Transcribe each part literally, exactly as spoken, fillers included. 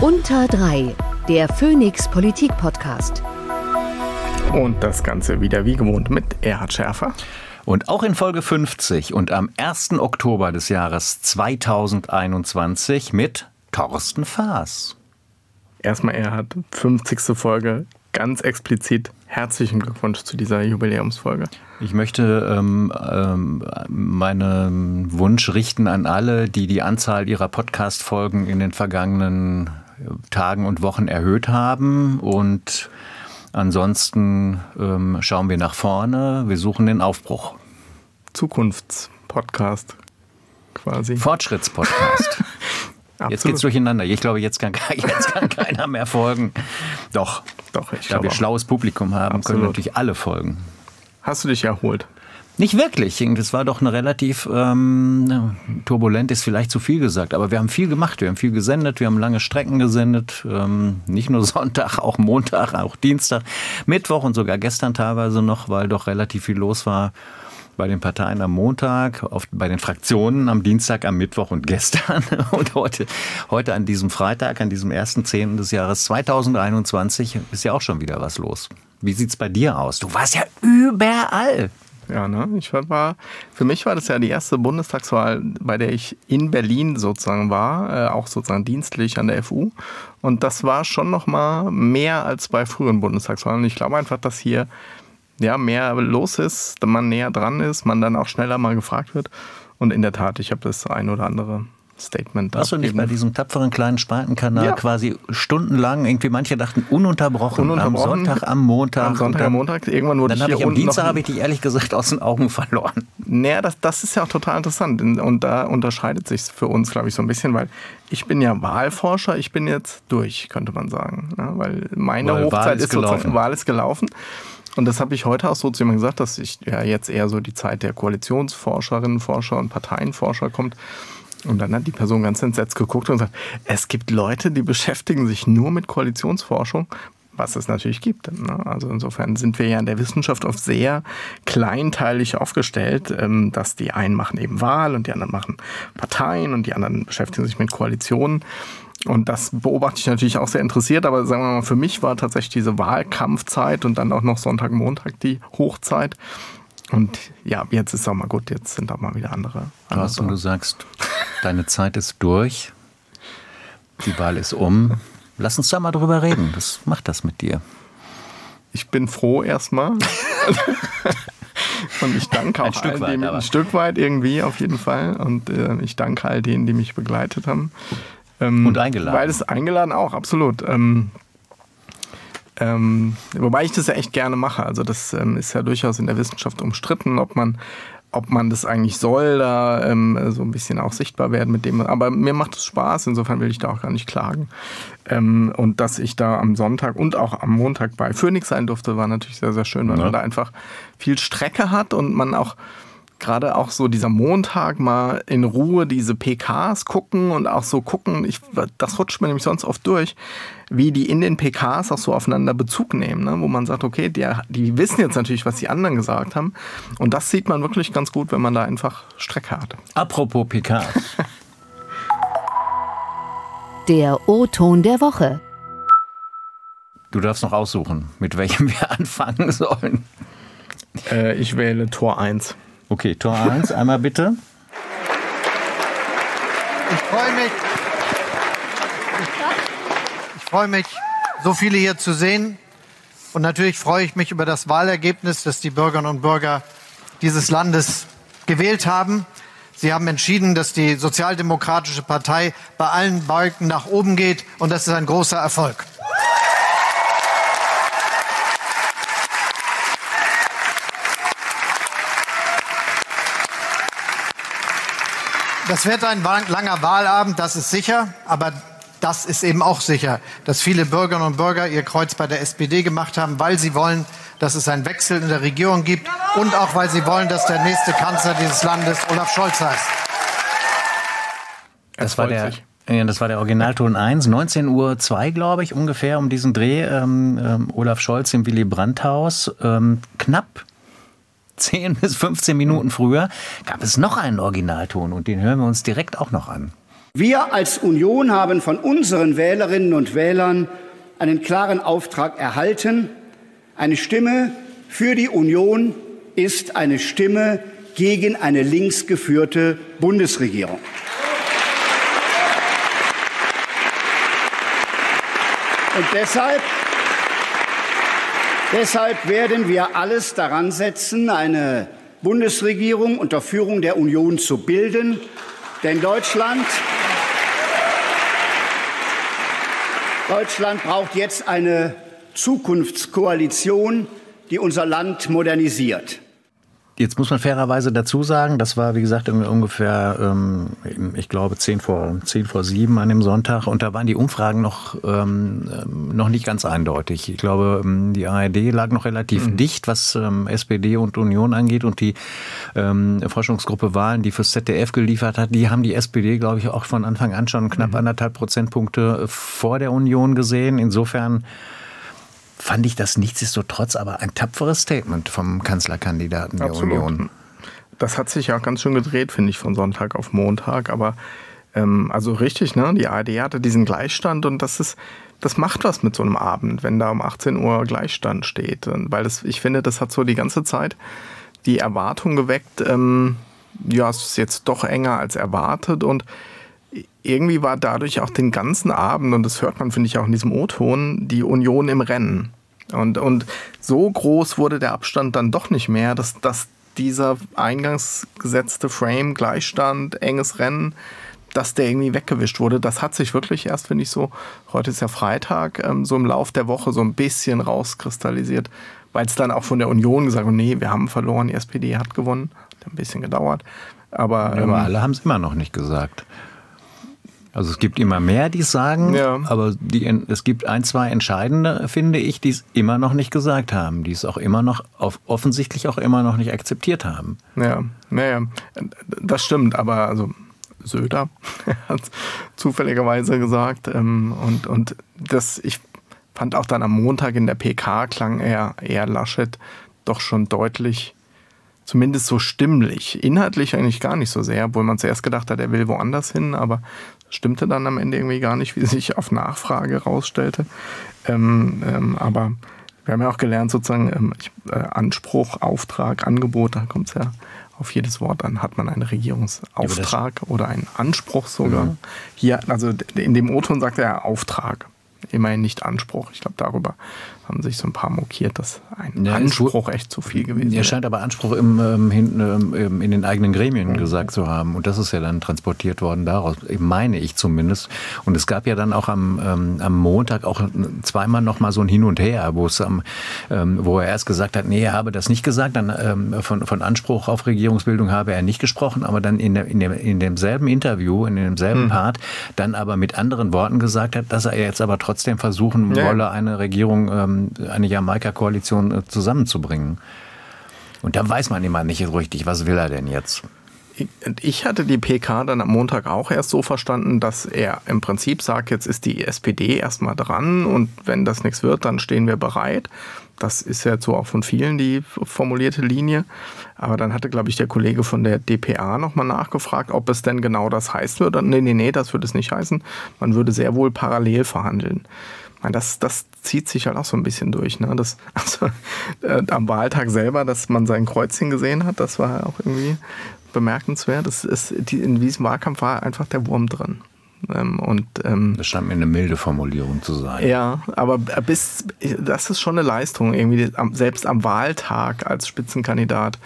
Unter drei, der Phoenix Politik Podcast. Und das Ganze wieder wie gewohnt mit Erhard Schärfer. Und auch in Folge fünfzig und am ersten Oktober des Jahres zweitausendeinundzwanzig mit Thorsten Faas. Erstmal Erhard, fünfzigste Folge, ganz explizit herzlichen Glückwunsch zu dieser Jubiläumsfolge. Ich möchte ähm, ähm, meinen Wunsch richten an alle, die die Anzahl ihrer Podcast-Folgen in den vergangenen Tagen und Wochen erhöht haben. Und ansonsten ähm, schauen wir nach vorne. Wir suchen den Aufbruch. Zukunftspodcast quasi. Fortschrittspodcast. Jetzt geht's durcheinander. Ich glaube, jetzt kann, jetzt kann keiner mehr folgen. Doch, Doch ich da wir schlaues Publikum haben, Absolut. können natürlich alle folgen. Hast du dich erholt? Nicht wirklich. Das war doch eine relativ ähm, turbulent, ist vielleicht zu viel gesagt. Aber wir haben viel gemacht. Wir haben viel gesendet. Wir haben lange Strecken gesendet. Ähm, nicht nur Sonntag, auch Montag, auch Dienstag, Mittwoch und sogar gestern teilweise noch, weil doch relativ viel los war. Bei den Parteien am Montag, auf, bei den Fraktionen am Dienstag, am Mittwoch und gestern. Und heute, heute an diesem Freitag, an diesem ersten zehnten des Jahres zweitausendeinundzwanzig, ist ja auch schon wieder was los. Wie sieht's bei dir aus? Du warst ja überall. Ja, ne? Ich war, für mich war das ja die erste Bundestagswahl, bei der ich in Berlin sozusagen war, äh, auch sozusagen dienstlich an der F U. Und das war schon noch mal mehr als bei früheren Bundestagswahlen. Ich glaube einfach, dass hier ja, mehr los ist, man näher dran ist, man dann auch schneller mal gefragt wird. Und in der Tat, ich habe das ein oder andere Statement. Warst du nicht bei diesem tapferen kleinen Spaltenkanal ja. quasi stundenlang, irgendwie manche dachten ununterbrochen, ununterbrochen am Sonntag, am Montag. Am Sonntag, am Montag. Irgendwann wurde dann ich habe hier ich am unten Dienstag noch, habe ich dich ehrlich gesagt aus den Augen verloren. Naja, das, das ist ja auch total interessant. Und da unterscheidet sich für uns, glaube ich, so ein bisschen, weil ich bin ja Wahlforscher, ich bin jetzt durch, könnte man sagen. Ja, weil meine weil Hochzeit ist, ist gelaufen. sozusagen, Wahl ist gelaufen. Und das habe ich heute auch so zu jemandem gesagt, dass ich ja jetzt eher so die Zeit der Koalitionsforscherinnen, Forscher und Parteienforscher kommt. Und dann hat die Person ganz entsetzt geguckt und gesagt, es gibt Leute, die beschäftigen sich nur mit Koalitionsforschung, was es natürlich gibt. Also insofern sind wir ja in der Wissenschaft oft sehr kleinteilig aufgestellt, dass die einen machen eben Wahl und die anderen machen Parteien und die anderen beschäftigen sich mit Koalitionen. Und das beobachte ich natürlich auch sehr interessiert, aber sagen wir mal, für mich war tatsächlich diese Wahlkampfzeit und dann auch noch Sonntag, Montag die Hochzeit. Und ja, jetzt ist auch mal gut, jetzt sind auch mal wieder andere. Was und du sagst, deine Zeit ist durch, die Wahl ist um. Lass uns da mal drüber reden. Was macht das mit dir? Ich bin froh erstmal. Und ich danke auch ein all weit, denen, ein Stück weit irgendwie auf jeden Fall. Und äh, ich danke all denen, die mich begleitet haben. Ähm, Und eingeladen. Weil es eingeladen auch, absolut. Ähm, ähm, wobei ich das ja echt gerne mache. Also das ähm, ist ja durchaus in der Wissenschaft umstritten, ob man, ob man das eigentlich soll, da ähm, so ein bisschen auch sichtbar werden mit dem. Aber mir macht es Spaß, insofern will ich da auch gar nicht klagen. Ähm, und dass ich da am Sonntag und auch am Montag bei Phoenix sein durfte, war natürlich sehr, sehr schön, weil ja. man da einfach viel Strecke hat und man auch gerade auch so dieser Montag mal in Ruhe diese P Ks gucken und auch so gucken, ich, das rutscht mir nämlich sonst oft durch, wie die in den P Ks auch so aufeinander Bezug nehmen, ne? Wo man sagt, okay, die, die wissen jetzt natürlich, was die anderen gesagt haben und das sieht man wirklich ganz gut, wenn man da einfach Strecke hat. Apropos P Ks. Der O-Ton der Woche. Du darfst noch aussuchen, mit welchem wir anfangen sollen. Äh, ich wähle Tor eins. Okay, Tor eins, einmal bitte. Ich freue mich, ich freue mich, so viele hier zu sehen. Und natürlich freue ich mich über das Wahlergebnis, das die Bürgerinnen und Bürger dieses Landes gewählt haben. Sie haben entschieden, dass die Sozialdemokratische Partei bei allen Balken nach oben geht. Und das ist ein großer Erfolg. Das wird ein langer Wahlabend, das ist sicher, aber das ist eben auch sicher, dass viele Bürgerinnen und Bürger ihr Kreuz bei der S P D gemacht haben, weil sie wollen, dass es einen Wechsel in der Regierung gibt und auch weil sie wollen, dass der nächste Kanzler dieses Landes Olaf Scholz heißt. Das war der, ja, das war der Originalton eins, neunzehn Uhr zwei, glaube ich, ungefähr um diesen Dreh. Ähm, ähm, Olaf Scholz im Willy-Brandt-Haus. Ähm, knapp zehn bis fünfzehn Minuten früher gab es noch einen Originalton und den hören wir uns direkt auch noch an. Wir als Union haben von unseren Wählerinnen und Wählern einen klaren Auftrag erhalten. Eine Stimme für die Union ist eine Stimme gegen eine links geführte Bundesregierung. Und deshalb, deshalb werden wir alles daran setzen, eine Bundesregierung unter Führung der Union zu bilden. Denn Deutschland, Deutschland braucht jetzt eine Zukunftskoalition, die unser Land modernisiert. Jetzt muss man fairerweise dazu sagen, das war, wie gesagt, ungefähr, ähm, ich glaube, zehn vor, zehn vor sieben an dem Sonntag. Und da waren die Umfragen noch, ähm, noch nicht ganz eindeutig. Ich glaube, die A R D lag noch relativ mhm. dicht, was ähm, S P D und Union angeht. Und die ähm, Forschungsgruppe Wahlen, die fürs Z D F geliefert hat, die haben die S P D, glaube ich, auch von Anfang an schon knapp mhm. anderthalb Prozentpunkte vor der Union gesehen. Insofern fand ich das nichtsdestotrotz aber ein tapferes Statement vom Kanzlerkandidaten der Absolut. Union. Das hat sich ja auch ganz schön gedreht, finde ich, von Sonntag auf Montag. Aber ähm, also richtig, ne? Die A R D hatte diesen Gleichstand und das ist, das macht was mit so einem Abend, wenn da um achtzehn Uhr Gleichstand steht. Und weil das, ich finde, das hat so die ganze Zeit die Erwartung geweckt, ähm, ja, es ist jetzt doch enger als erwartet und irgendwie war dadurch auch den ganzen Abend, und das hört man, finde ich, auch in diesem O-Ton, die Union im Rennen. Und, und so groß wurde der Abstand dann doch nicht mehr, dass, dass dieser eingangs gesetzte Frame, Gleichstand, enges Rennen, dass der irgendwie weggewischt wurde. Das hat sich wirklich erst, finde ich, so, heute ist ja Freitag, ähm, so im Lauf der Woche so ein bisschen rauskristallisiert, weil es dann auch von der Union gesagt wurde, nee, wir haben verloren, die S P D hat gewonnen. Hat ein bisschen gedauert. Aber, ja, ähm, aber alle haben es immer noch nicht gesagt. Also es gibt immer mehr, die es sagen, ja. aber die, es gibt ein, zwei Entscheidende, finde ich, die es immer noch nicht gesagt haben, die es auch immer noch, auf, offensichtlich auch immer noch nicht akzeptiert haben. Ja, naja, das stimmt, aber also Söder hat es zufälligerweise gesagt ähm, und, und das, ich fand auch dann am Montag in der P K klang eher, eher Laschet doch schon deutlich, zumindest so stimmlich, inhaltlich eigentlich gar nicht so sehr, obwohl man zuerst gedacht hat, er will woanders hin, aber stimmte dann am Ende irgendwie gar nicht, wie sich auf Nachfrage rausstellte. Ähm, ähm, aber wir haben ja auch gelernt, sozusagen ähm, äh, Anspruch, Auftrag, Angebot, da kommt es ja auf jedes Wort an, hat man einen Regierungsauftrag ja, oder einen Anspruch sogar. Mhm. Hier, also in dem O-Ton sagt er Auftrag, immerhin nicht Anspruch. Ich glaube, darüber haben sich so ein paar mokiert, dass ein ja, Anspruch echt zu viel gewesen ist. Er scheint aber Anspruch im, ähm, hin, ähm, in den eigenen Gremien mhm. gesagt zu haben. Und das ist ja dann transportiert worden daraus, meine ich zumindest. Und es gab ja dann auch am, ähm, am Montag auch zweimal noch mal so ein Hin und Her, wo es am, ähm, wo er erst gesagt hat, nee, er habe das nicht gesagt. Dann ähm, von, von Anspruch auf Regierungsbildung habe er nicht gesprochen. Aber dann in, der, in, dem, in demselben Interview, in demselben mhm. Part, dann aber mit anderen Worten gesagt hat, dass er jetzt aber trotzdem versuchen ja. wolle, eine Regierung ähm, eine Jamaika-Koalition zusammenzubringen. Und da weiß man immer nicht so richtig, was will er denn jetzt? Ich hatte die P K dann am Montag auch erst so verstanden, dass er im Prinzip sagt, jetzt ist die S P D erstmal dran und wenn das nichts wird, dann stehen wir bereit. Das ist ja so auch von vielen die formulierte Linie. Aber dann hatte, glaube ich, der Kollege von der D P A nochmal nachgefragt, ob es denn genau das heißen würde. Nee, nee, nee, das würde es nicht heißen. Man würde sehr wohl parallel verhandeln. Das, das zieht sich halt auch so ein bisschen durch. Ne? Das, also, äh, am Wahltag selber, dass man sein Kreuzchen gesehen hat, das war auch irgendwie bemerkenswert. Das ist, die, in diesem Wahlkampf war einfach der Wurm drin. Ähm, und, ähm, das scheint mir eine milde Formulierung zu sein. Ja, aber bis, das ist schon eine Leistung, irgendwie selbst am Wahltag als Spitzenkandidat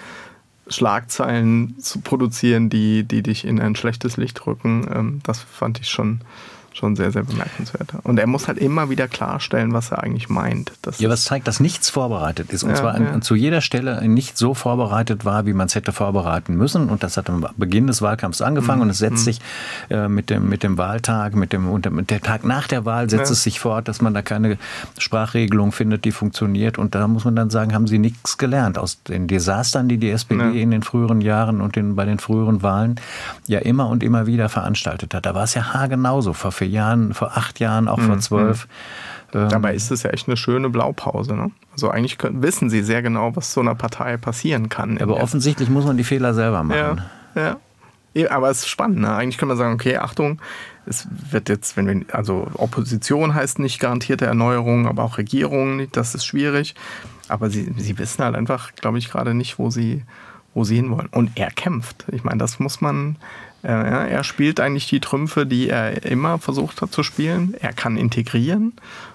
Schlagzeilen zu produzieren, die, die dich in ein schlechtes Licht rücken. Ähm, das fand ich schon... schon sehr, sehr bemerkenswert. Und er muss halt immer wieder klarstellen, was er eigentlich meint. Das ja, was zeigt, dass nichts vorbereitet ist. Und ja, zwar an, ja. zu jeder Stelle nicht so vorbereitet war, wie man es hätte vorbereiten müssen. Und das hat am Beginn des Wahlkampfs angefangen. Mhm. Und es setzt mhm. sich äh, mit, dem, mit dem Wahltag, mit dem, und mit der Tag nach der Wahl setzt ja. es sich fort, dass man da keine Sprachregelung findet, die funktioniert. Und da muss man dann sagen, haben sie nichts gelernt aus den Desastern, die die S P D ja. in den früheren Jahren und den, bei den früheren Wahlen ja immer und immer wieder veranstaltet hat. Da war es ja haargenauso vor vier Jahren, vor acht Jahren, auch mhm. vor zwölf. Dabei ist es ja echt eine schöne Blaupause. Ne? Also eigentlich können, wissen sie sehr genau, was so einer Partei passieren kann. Aber offensichtlich muss man die Fehler selber machen. Ja, ja. Aber es ist spannend, ne? Eigentlich kann man sagen, okay, Achtung, es wird jetzt, wenn wir, also Opposition heißt nicht garantierte Erneuerung, aber auch Regierung, das ist schwierig. Aber sie, sie wissen halt einfach, glaube ich, gerade nicht, wo sie, wo sie hinwollen. Und er kämpft. Ich meine, das muss man, äh, er spielt eigentlich die Trümpfe, die er immer versucht hat zu spielen. Er kann integrieren.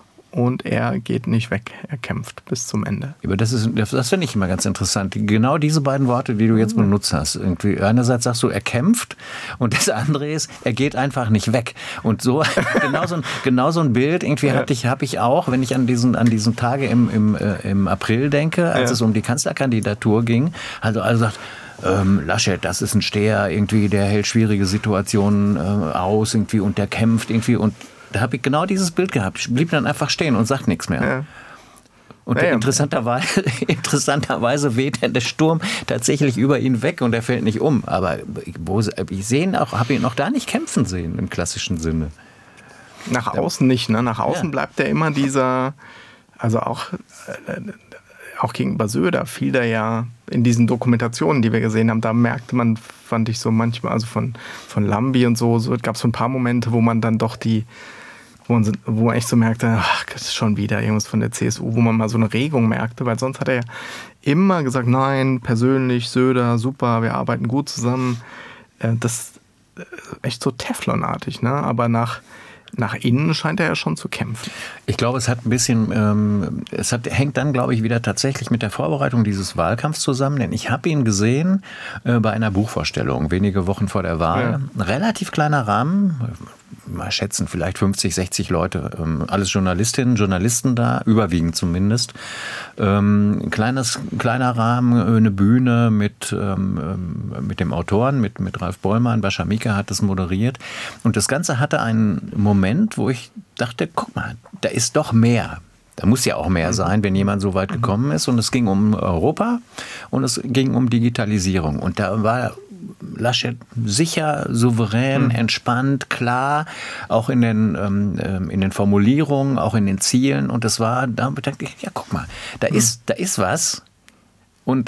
Und er geht nicht weg, er kämpft bis zum Ende. Aber das ist, das finde ich immer ganz interessant. Genau diese beiden Worte, die du jetzt benutzt hast. Irgendwie einerseits sagst du, er kämpft und das andere ist, er geht einfach nicht weg. Und so genau so ein, genau so ein Bild irgendwie hatte ich, habe ich auch, wenn ich an diesen, an diesen Tage im, im, äh, im April denke, als ja. es um die Kanzlerkandidatur ging. Also also sagt, Ähm, Laschet, das ist ein Steher, irgendwie, der hält schwierige Situationen äh, aus irgendwie und der kämpft irgendwie und da habe ich genau dieses Bild gehabt. Ich blieb dann einfach stehen und sagt nichts mehr. Ja. Und ja, ja. Interessanterweise, interessanterweise weht der Sturm tatsächlich über ihn weg und er fällt nicht um. Aber wo, ich sehe auch, habe ihn noch da nicht kämpfen sehen im klassischen Sinne. Nach außen nicht, ne? Nach außen ja. bleibt er immer dieser, also auch, äh, auch gegenüber Söder fiel der ja in diesen Dokumentationen, die wir gesehen haben, da merkte man, fand ich so manchmal, also von, von Lambi und so, so gab es so ein paar Momente, wo man dann doch die Wo man, wo man echt so merkte, ach, das ist schon wieder irgendwas von der C S U, wo man mal so eine Regung merkte, weil sonst hat er ja immer gesagt, nein, persönlich, Söder, super, wir arbeiten gut zusammen. Das ist echt so Teflonartig, ne? Aber nach, nach innen scheint er ja schon zu kämpfen. Ich glaube, es hat ein bisschen, ähm, es hat, hängt dann, glaube ich, wieder tatsächlich mit der Vorbereitung dieses Wahlkampfs zusammen, denn ich habe ihn gesehen äh, bei einer Buchvorstellung, wenige Wochen vor der Wahl. Ja. Ein relativ kleiner Rahmen, mal schätzen, vielleicht fünfzig, sechzig Leute, ähm, alles Journalistinnen, Journalisten da, überwiegend zumindest. Ähm, ein kleines, kleiner Rahmen, eine Bühne mit, ähm, mit dem Autoren, mit, mit Ralf Bollmann, Bascha Mika hat das moderiert. Und das Ganze hatte einen Moment, wo ich dachte, guck mal, da ist doch mehr. Da muss ja auch mehr sein, wenn jemand so weit gekommen ist. Und es ging um Europa und es ging um Digitalisierung. Und da war Laschet sicher, souverän, entspannt, klar, auch in den, ähm, in den Formulierungen, auch in den Zielen. Und das war, da dachte ich, ja, guck mal, da ist, da ist was. Und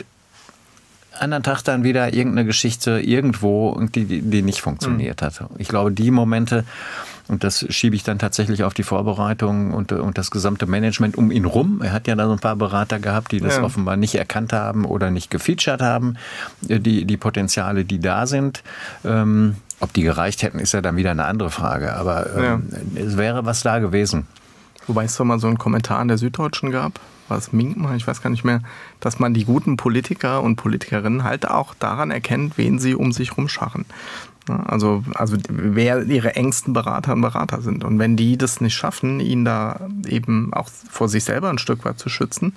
anderen Tag dann wieder irgendeine Geschichte irgendwo, die, die nicht funktioniert hat. Ich glaube, die Momente, und das schiebe ich dann tatsächlich auf die Vorbereitung und, und das gesamte Management um ihn rum. Er hat ja da so ein paar Berater gehabt, die das ja. offenbar nicht erkannt haben oder nicht gefeatured haben, die, die Potenziale, die da sind. Ähm, ob die gereicht hätten, ist ja dann wieder eine andere Frage. Aber ähm, ja. es wäre was da gewesen. Wobei es doch mal so einen Kommentar in der Süddeutschen gab, war es Minkmar, ich weiß gar nicht mehr, dass man die guten Politiker und Politikerinnen halt auch daran erkennt, wen sie um sich rumscharren. Also, also wer ihre engsten Berater und Berater sind. Und wenn die das nicht schaffen, ihn da eben auch vor sich selber ein Stück weit zu schützen.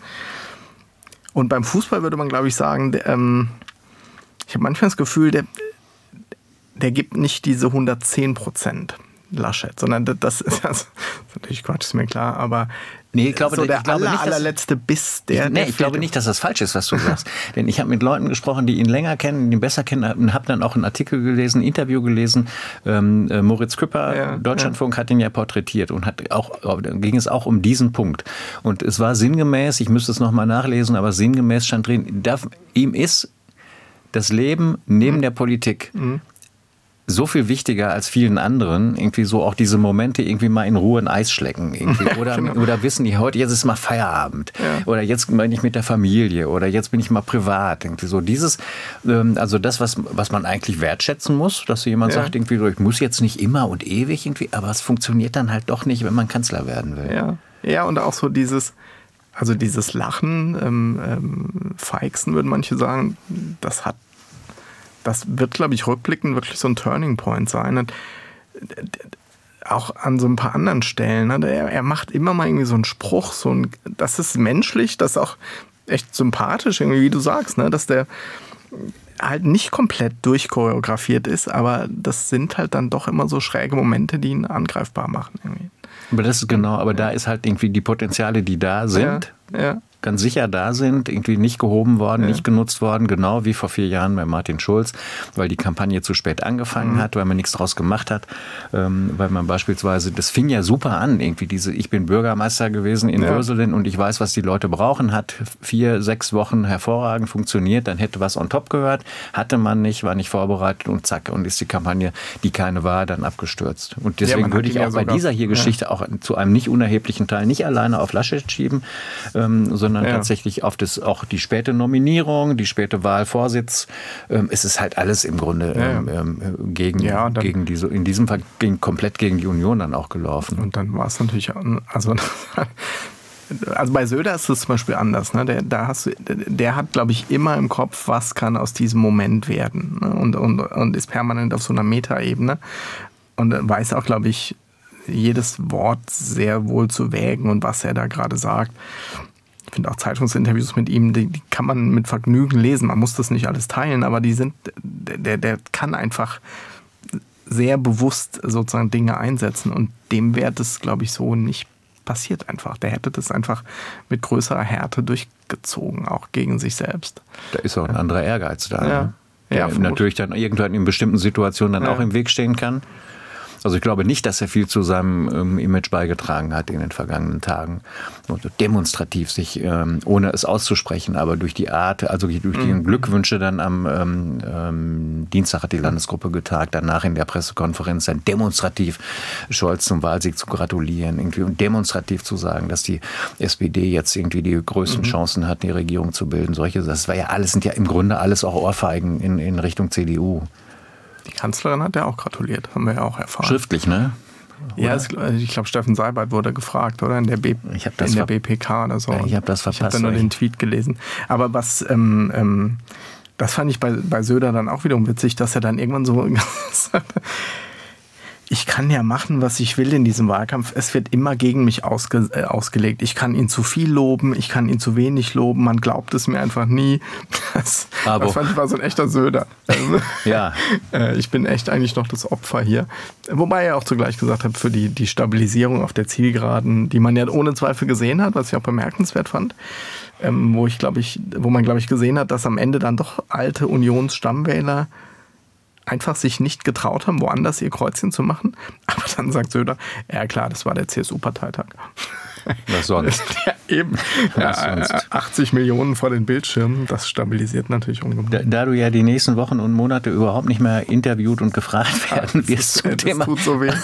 Und beim Fußball würde man, glaube ich, sagen, der, ähm, ich habe manchmal das Gefühl, der, der gibt nicht diese hundertzehn Prozent Laschet, sondern das ist, also, das ist natürlich Quatsch, ist mir klar, aber nee, ich glaube, so der ich glaube aller, nicht, dass, allerletzte Biss, der... Ich, nee, der ich glaube nicht, dass das falsch ist, was du sagst. Denn ich habe mit Leuten gesprochen, die ihn länger kennen, die ihn besser kennen, und habe dann auch einen Artikel gelesen, ein Interview gelesen. Ähm, äh, Moritz Küpper, ja, Deutschlandfunk, ja. hat ihn ja porträtiert und hat auch, da ging es auch um diesen Punkt. Und es war sinngemäß, ich müsste es nochmal nachlesen, aber sinngemäß stand drin, darf, ihm ist das Leben neben mhm. der Politik mhm. so viel wichtiger als vielen anderen, irgendwie so auch diese Momente irgendwie mal in Ruhe ein Eis schlecken irgendwie. Oder, genau. oder wissen die, heute, jetzt ist mal Feierabend. Ja. Oder jetzt bin ich mit der Familie. Oder jetzt bin ich mal privat. Irgendwie so dieses, ähm, also das, was, was man eigentlich wertschätzen muss, dass jemand ja. sagt, irgendwie, ich muss jetzt nicht immer und ewig irgendwie, aber es funktioniert dann halt doch nicht, wenn man Kanzler werden will. Ja, ja und auch so dieses, also dieses Lachen, ähm, ähm, Feixen würden manche sagen, das hat Das wird, glaube ich, rückblickend wirklich so ein Turning Point sein. Und auch an so ein paar anderen Stellen. Er, er macht immer mal irgendwie so einen Spruch, so ein, das ist menschlich, das ist auch echt sympathisch, irgendwie, wie du sagst, ne? Dass der halt nicht komplett durchchoreografiert ist, aber das sind halt dann doch immer so schräge Momente, die ihn angreifbar machen. Irgendwie. Aber das ist genau, aber da ist halt irgendwie die Potenziale, die da sind. Ja, ja. ganz sicher da sind, irgendwie nicht gehoben worden, ja. nicht genutzt worden, genau wie vor vier Jahren bei Martin Schulz, weil die Kampagne zu spät angefangen mhm. hat, weil man nichts draus gemacht hat, ähm, weil man beispielsweise, das fing ja super an, irgendwie diese, ich bin Bürgermeister gewesen in ja. Würselen und ich weiß, was die Leute brauchen, hat vier, sechs Wochen hervorragend funktioniert, dann hätte was on top gehört, hatte man nicht, war nicht vorbereitet und zack, und ist die Kampagne, die keine war, dann abgestürzt. Und deswegen ja, würde ich auch ja bei dieser hier Geschichte ja. auch zu einem nicht unerheblichen Teil nicht alleine auf Laschet schieben, ähm, sondern sondern ja. tatsächlich auf das, auch die späte Nominierung, die späte Wahlvorsitz. Ähm, es ist halt alles im Grunde ähm, ähm, gegen, ja, dann, gegen diese, in diesem Fall gegen, komplett gegen die Union dann auch gelaufen. Und dann war es natürlich, also, also bei Söder ist es zum Beispiel anders. Ne? Der, da hast du, der hat, glaube ich, immer im Kopf, was kann aus diesem Moment werden. Ne? Und, und, und ist permanent auf so einer Metaebene. Und weiß auch, glaube ich, jedes Wort sehr wohl zu wägen und was er da gerade sagt. Ich finde auch Zeitungsinterviews mit ihm, die, die kann man mit Vergnügen lesen. Man muss das nicht alles teilen, aber die sind, der, der kann einfach sehr bewusst sozusagen Dinge einsetzen und dem wäre das, glaube ich, so nicht passiert einfach. Der hätte das einfach mit größerer Härte durchgezogen, auch gegen sich selbst. Da ist auch ein anderer Ehrgeiz da, ja. ne? Der ja, natürlich dann irgendwann in bestimmten Situationen dann ja. auch im Weg stehen kann. Also ich glaube nicht, dass er viel zu seinem ähm, Image beigetragen hat in den vergangenen Tagen. Und demonstrativ sich, ähm, ohne es auszusprechen, aber durch die Art, also durch die mhm. Glückwünsche dann am ähm, ähm, Dienstag hat die Landesgruppe getagt, danach in der Pressekonferenz dann demonstrativ Scholz zum Wahlsieg zu gratulieren irgendwie und demonstrativ zu sagen, dass die S P D jetzt irgendwie die größten mhm. Chancen hat, die Regierung zu bilden. Solche, das war ja alles, sind ja im Grunde alles auch Ohrfeigen in, in Richtung C D U. Die Kanzlerin hat ja auch gratuliert, haben wir ja auch erfahren. Schriftlich, ne? Oder? Ja, es, ich glaube, Steffen Seibert wurde gefragt, oder? In der, B, ich hab das in der B P K oder so. Ich habe das verpasst. Ich habe da nur den Tweet gelesen. Aber was, ähm, ähm, das fand ich bei, bei Söder dann auch wiederum witzig, dass er dann irgendwann so gesagt hat, ich kann ja machen, was ich will in diesem Wahlkampf. Es wird immer gegen mich ausge, äh, ausgelegt. Ich kann ihn zu viel loben, ich kann ihn zu wenig loben. Man glaubt es mir einfach nie. Das, das fand ich war so ein echter Söder. Ja. äh, ich bin echt eigentlich noch das Opfer hier. Wobei er auch zugleich gesagt hat, für die, die Stabilisierung auf der Zielgeraden, die man ja ohne Zweifel gesehen hat, was ich auch bemerkenswert fand, ähm, wo ich glaube ich, wo man glaube ich gesehen hat, dass am Ende dann doch alte Unionsstammwähler einfach sich nicht getraut haben, woanders ihr Kreuzchen zu machen. Aber dann sagt Söder, ja klar, das war der C S U-Parteitag. Was sonst? Ja, eben. Was Ja, sonst? achtzig Millionen vor den Bildschirmen, das stabilisiert natürlich ungemein. Da, da du ja die nächsten Wochen und Monate überhaupt nicht mehr interviewt und gefragt werden wirst zum das Thema... tut so weh.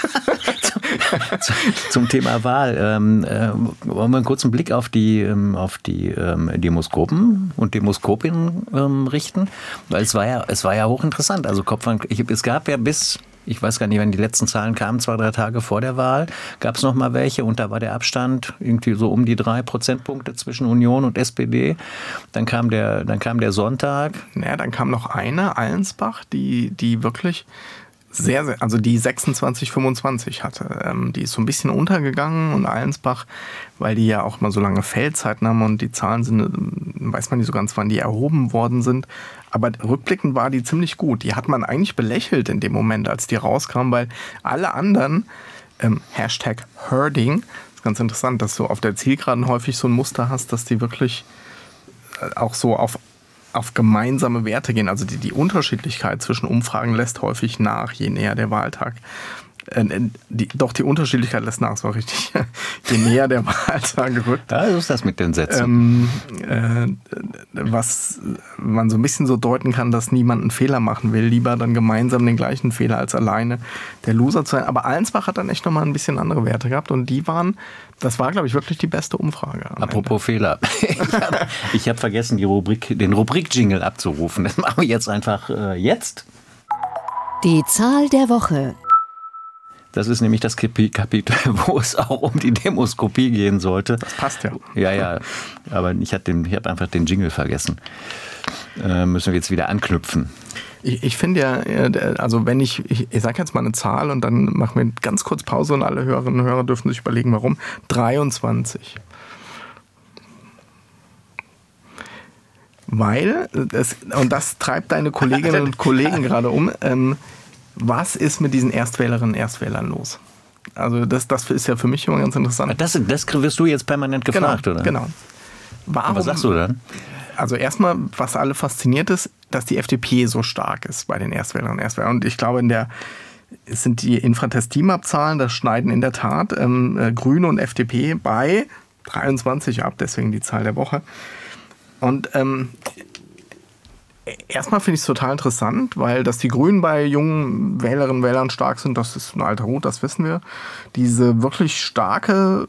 Zum Thema Wahl. Ähm, äh, wollen wir einen kurzen Blick auf die, ähm, auf die ähm, Demoskopen und Demoskopinnen ähm, richten? Weil es war ja, es war ja hochinteressant. Also Kopf an, ich, es gab ja bis, ich weiß gar nicht, wann die letzten Zahlen kamen, zwei, drei Tage vor der Wahl, gab es noch mal welche und da war der Abstand irgendwie so um die drei Prozentpunkte zwischen Union und S P D. Dann kam der, dann kam der Sonntag. Naja, dann kam noch eine, Allensbach, die, die wirklich... Sehr, sehr, also die sechsundzwanzig fünfundzwanzig hatte. Ähm, die ist so ein bisschen untergegangen und Allensbach, weil die ja auch mal so lange Feldzeiten haben und die Zahlen sind, weiß man nicht so ganz, wann die erhoben worden sind. Aber rückblickend war die ziemlich gut. Die hat man eigentlich belächelt in dem Moment, als die rauskam, weil alle anderen, ähm, Hashtag Herding, das ist ganz interessant, dass du auf der Zielgeraden häufig so ein Muster hast, dass die wirklich auch so auf auf gemeinsame Werte gehen. Also die, die Unterschiedlichkeit zwischen Umfragen lässt häufig nach, je näher der Wahltag. Äh, die, doch, die Unterschiedlichkeit lässt nach, das war richtig. Je näher der Wahltag rückt. Ja, so ist das mit den Sätzen. Ähm, äh, was man so ein bisschen so deuten kann, dass niemand einen Fehler machen will. Lieber dann gemeinsam den gleichen Fehler als alleine der Loser zu sein. Aber Allensbach hat dann echt nochmal ein bisschen andere Werte gehabt und die waren, das war, glaube ich, wirklich die beste Umfrage. Apropos Ende. Fehler. Ich habe hab vergessen, die Rubrik, den Rubrik-Jingle abzurufen. Das machen wir jetzt einfach äh, jetzt. Die Zahl der Woche. Das ist nämlich das Kapitel, wo es auch um die Demoskopie gehen sollte. Das passt ja. Ja, ja. Aber ich habe hab einfach den Jingle vergessen. Äh, müssen wir jetzt wieder anknüpfen. Ich, ich finde ja, also wenn ich, ich, ich sage jetzt mal eine Zahl und dann machen wir ganz kurz Pause und alle Hörerinnen und Hörer dürfen sich überlegen, warum. dreiundzwanzig. Weil, das, und das treibt deine Kolleginnen und Kollegen gerade um, ähm, was ist mit diesen Erstwählerinnen und Erstwählern los? Also das, das ist ja für mich immer ganz interessant. Das, das wirst du jetzt permanent gefragt, genau, oder? Genau. Warum, was sagst du dann? Also erstmal, was alle fasziniert ist, dass die F D P so stark ist bei den Erstwählern und Erstwählern. Und ich glaube, in der es sind die Infratest-Team-Abzahlen, das schneiden in der Tat ähm, äh, Grüne und F D P bei dreiundzwanzig ab, deswegen die Zahl der Woche. Und ähm, erstmal finde ich es total interessant, weil dass die Grünen bei jungen Wählerinnen und Wählern stark sind, das ist ein alter Hut, das wissen wir. Diese wirklich starke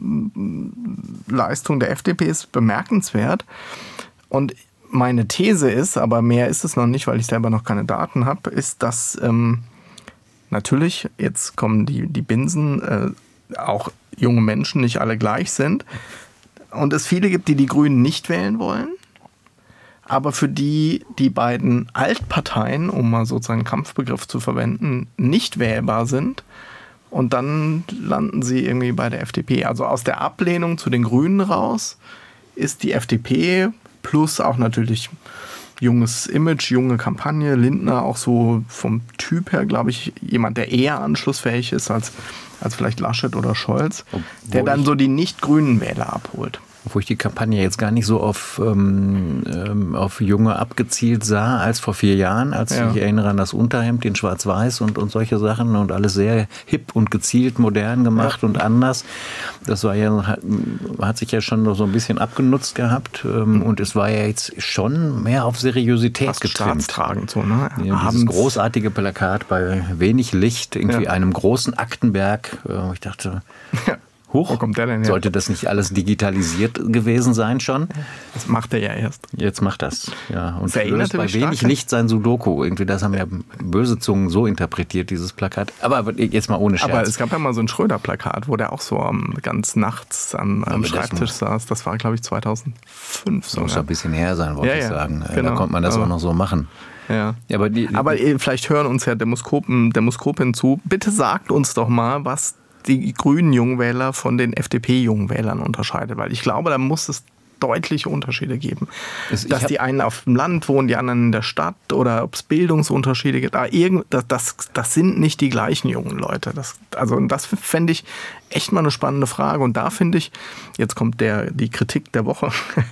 Leistung der F D P ist bemerkenswert. Und meine These ist, aber mehr ist es noch nicht, weil ich selber noch keine Daten habe, ist, dass ähm, natürlich, jetzt kommen die, die Binsen, äh, auch junge Menschen nicht alle gleich sind. Und es viele gibt, die die Grünen nicht wählen wollen. Aber für die die beiden Altparteien, um mal sozusagen einen Kampfbegriff zu verwenden, nicht wählbar sind. Und dann landen sie irgendwie bei der F D P. Also aus der Ablehnung zu den Grünen raus ist die F D P plus auch natürlich junges Image, junge Kampagne. Lindner auch so vom Typ her, glaube ich, jemand, der eher anschlussfähig ist als, als vielleicht Laschet oder Scholz, Obwohl der dann so die nicht-grünen Wähler abholt. Wo ich die Kampagne jetzt gar nicht so auf, ähm, auf Junge abgezielt sah, als vor vier Jahren, als ja. ich erinnere an das Unterhemd in Schwarz-Weiß und, und solche Sachen und alles sehr hip und gezielt modern gemacht ja. und anders. Das war ja, hat, hat sich ja schon noch so ein bisschen abgenutzt gehabt ähm, und es war ja jetzt schon mehr auf Seriosität Fast getrimmt. Staatstragend so, ne? Ja, dieses großartige Plakat bei wenig Licht, irgendwie ja. einem großen Aktenberg. Äh, ich dachte... Ja. Huch, Wo kommt der denn her? Sollte das nicht alles digitalisiert gewesen sein schon? Das macht er ja erst. Jetzt macht das, ja. Und das löst bei wenig stark. Licht sein Sudoku. Irgendwie, das haben ja böse Zungen so interpretiert, dieses Plakat. Aber jetzt mal ohne Scherz. Aber es gab ja mal so ein Schröder-Plakat, wo der auch so um, ganz nachts am, am Schreibtisch das saß. Das war, glaube ich, zweitausendfünf. Das muss ja ein bisschen her sein, wollte ja, ich ja, sagen. Genau. Da konnte man das aber auch noch so machen. Ja. Ja, aber, die, aber vielleicht hören uns ja Demoskopen, Demoskopin zu. Bitte sagt uns doch mal, was die grünen Jungwähler von den F D P-Jungwählern unterscheidet. Weil ich glaube, da muss es deutliche Unterschiede geben. Es, Dass die einen auf dem Land wohnen, die anderen in der Stadt oder ob es Bildungsunterschiede gibt. Da irgend, das, das, das sind nicht die gleichen jungen Leute. Das, also das fände ich echt mal eine spannende Frage. Und da finde ich, jetzt kommt der, die Kritik der Woche.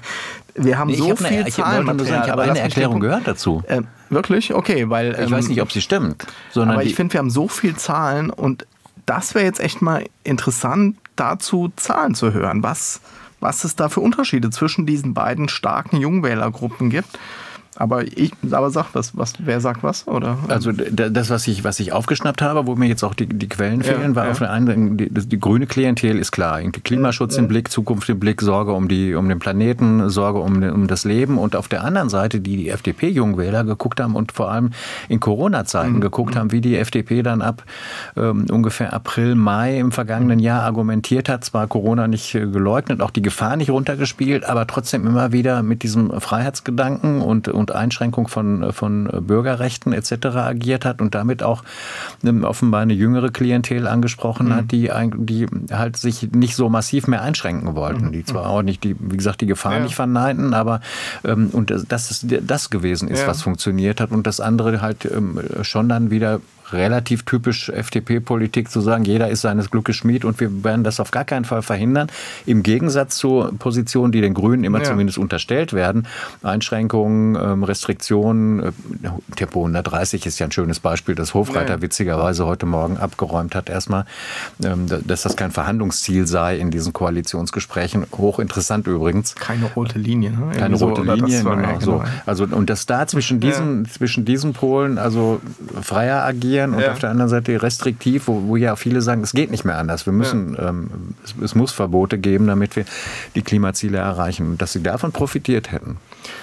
Wir haben nee, so viel eine, Zahlenmaterial. Ich habe eine Erklärung gehört dazu. Äh, wirklich? Okay, weil... Ich ähm, weiß nicht, ob sie stimmt. Sondern aber ich finde, wir haben so viel Zahlen und das wäre jetzt echt mal interessant, dazu Zahlen zu hören, was, was es da für Unterschiede zwischen diesen beiden starken Jungwählergruppen gibt. Aber ich, aber sag was, was, wer sagt was? Oder? Also das, was ich, was ich aufgeschnappt habe, wo mir jetzt auch die, die Quellen fehlen, ja, war ja. auf der einen Seite, die, die grüne Klientel ist klar. Klimaschutz ja. im Blick, Zukunft im Blick, Sorge um, die, um den Planeten, Sorge um, um das Leben. Und auf der anderen Seite, die die F D P-Jungwähler geguckt haben und vor allem in Corona-Zeiten mhm. geguckt haben, wie die F D P dann ab ähm, ungefähr April, Mai im vergangenen mhm. Jahr argumentiert hat. Zwar Corona nicht äh, geleugnet, auch die Gefahr nicht runtergespielt, aber trotzdem immer wieder mit diesem Freiheitsgedanken und, und Einschränkung von, von Bürgerrechten et cetera agiert hat und damit auch ähm, offenbar eine jüngere Klientel angesprochen mhm. hat, die, die halt sich nicht so massiv mehr einschränken wollten. Mhm. Die zwar auch nicht, die, wie gesagt, die Gefahr ja. nicht verneinten, aber ähm, und das ist das gewesen ist, ja. was funktioniert hat und das andere halt ähm, schon dann wieder relativ typisch F D P-Politik zu sagen, jeder ist seines Glückes Schmied und wir werden das auf gar keinen Fall verhindern. Im Gegensatz zu Positionen, die den Grünen immer ja. zumindest unterstellt werden. Einschränkungen, ähm, Restriktionen. Äh, Tempo hundertdreißig ist ja ein schönes Beispiel, das Hofreiter ja. witzigerweise heute Morgen abgeräumt hat erstmal, ähm, dass das kein Verhandlungsziel sei in diesen Koalitionsgesprächen. Hochinteressant übrigens. Keine rote Linie. Ne? Keine so, rote Linie, war, genau, ja, so. Also, und dass da zwischen diesen, ja. zwischen diesen Polen, also freier agieren, und ja. auf der anderen Seite restriktiv, wo, wo ja viele sagen, es geht nicht mehr anders. Wir müssen, ja. ähm, es, es muss Verbote geben, damit wir die Klimaziele erreichen. Und dass sie davon profitiert hätten.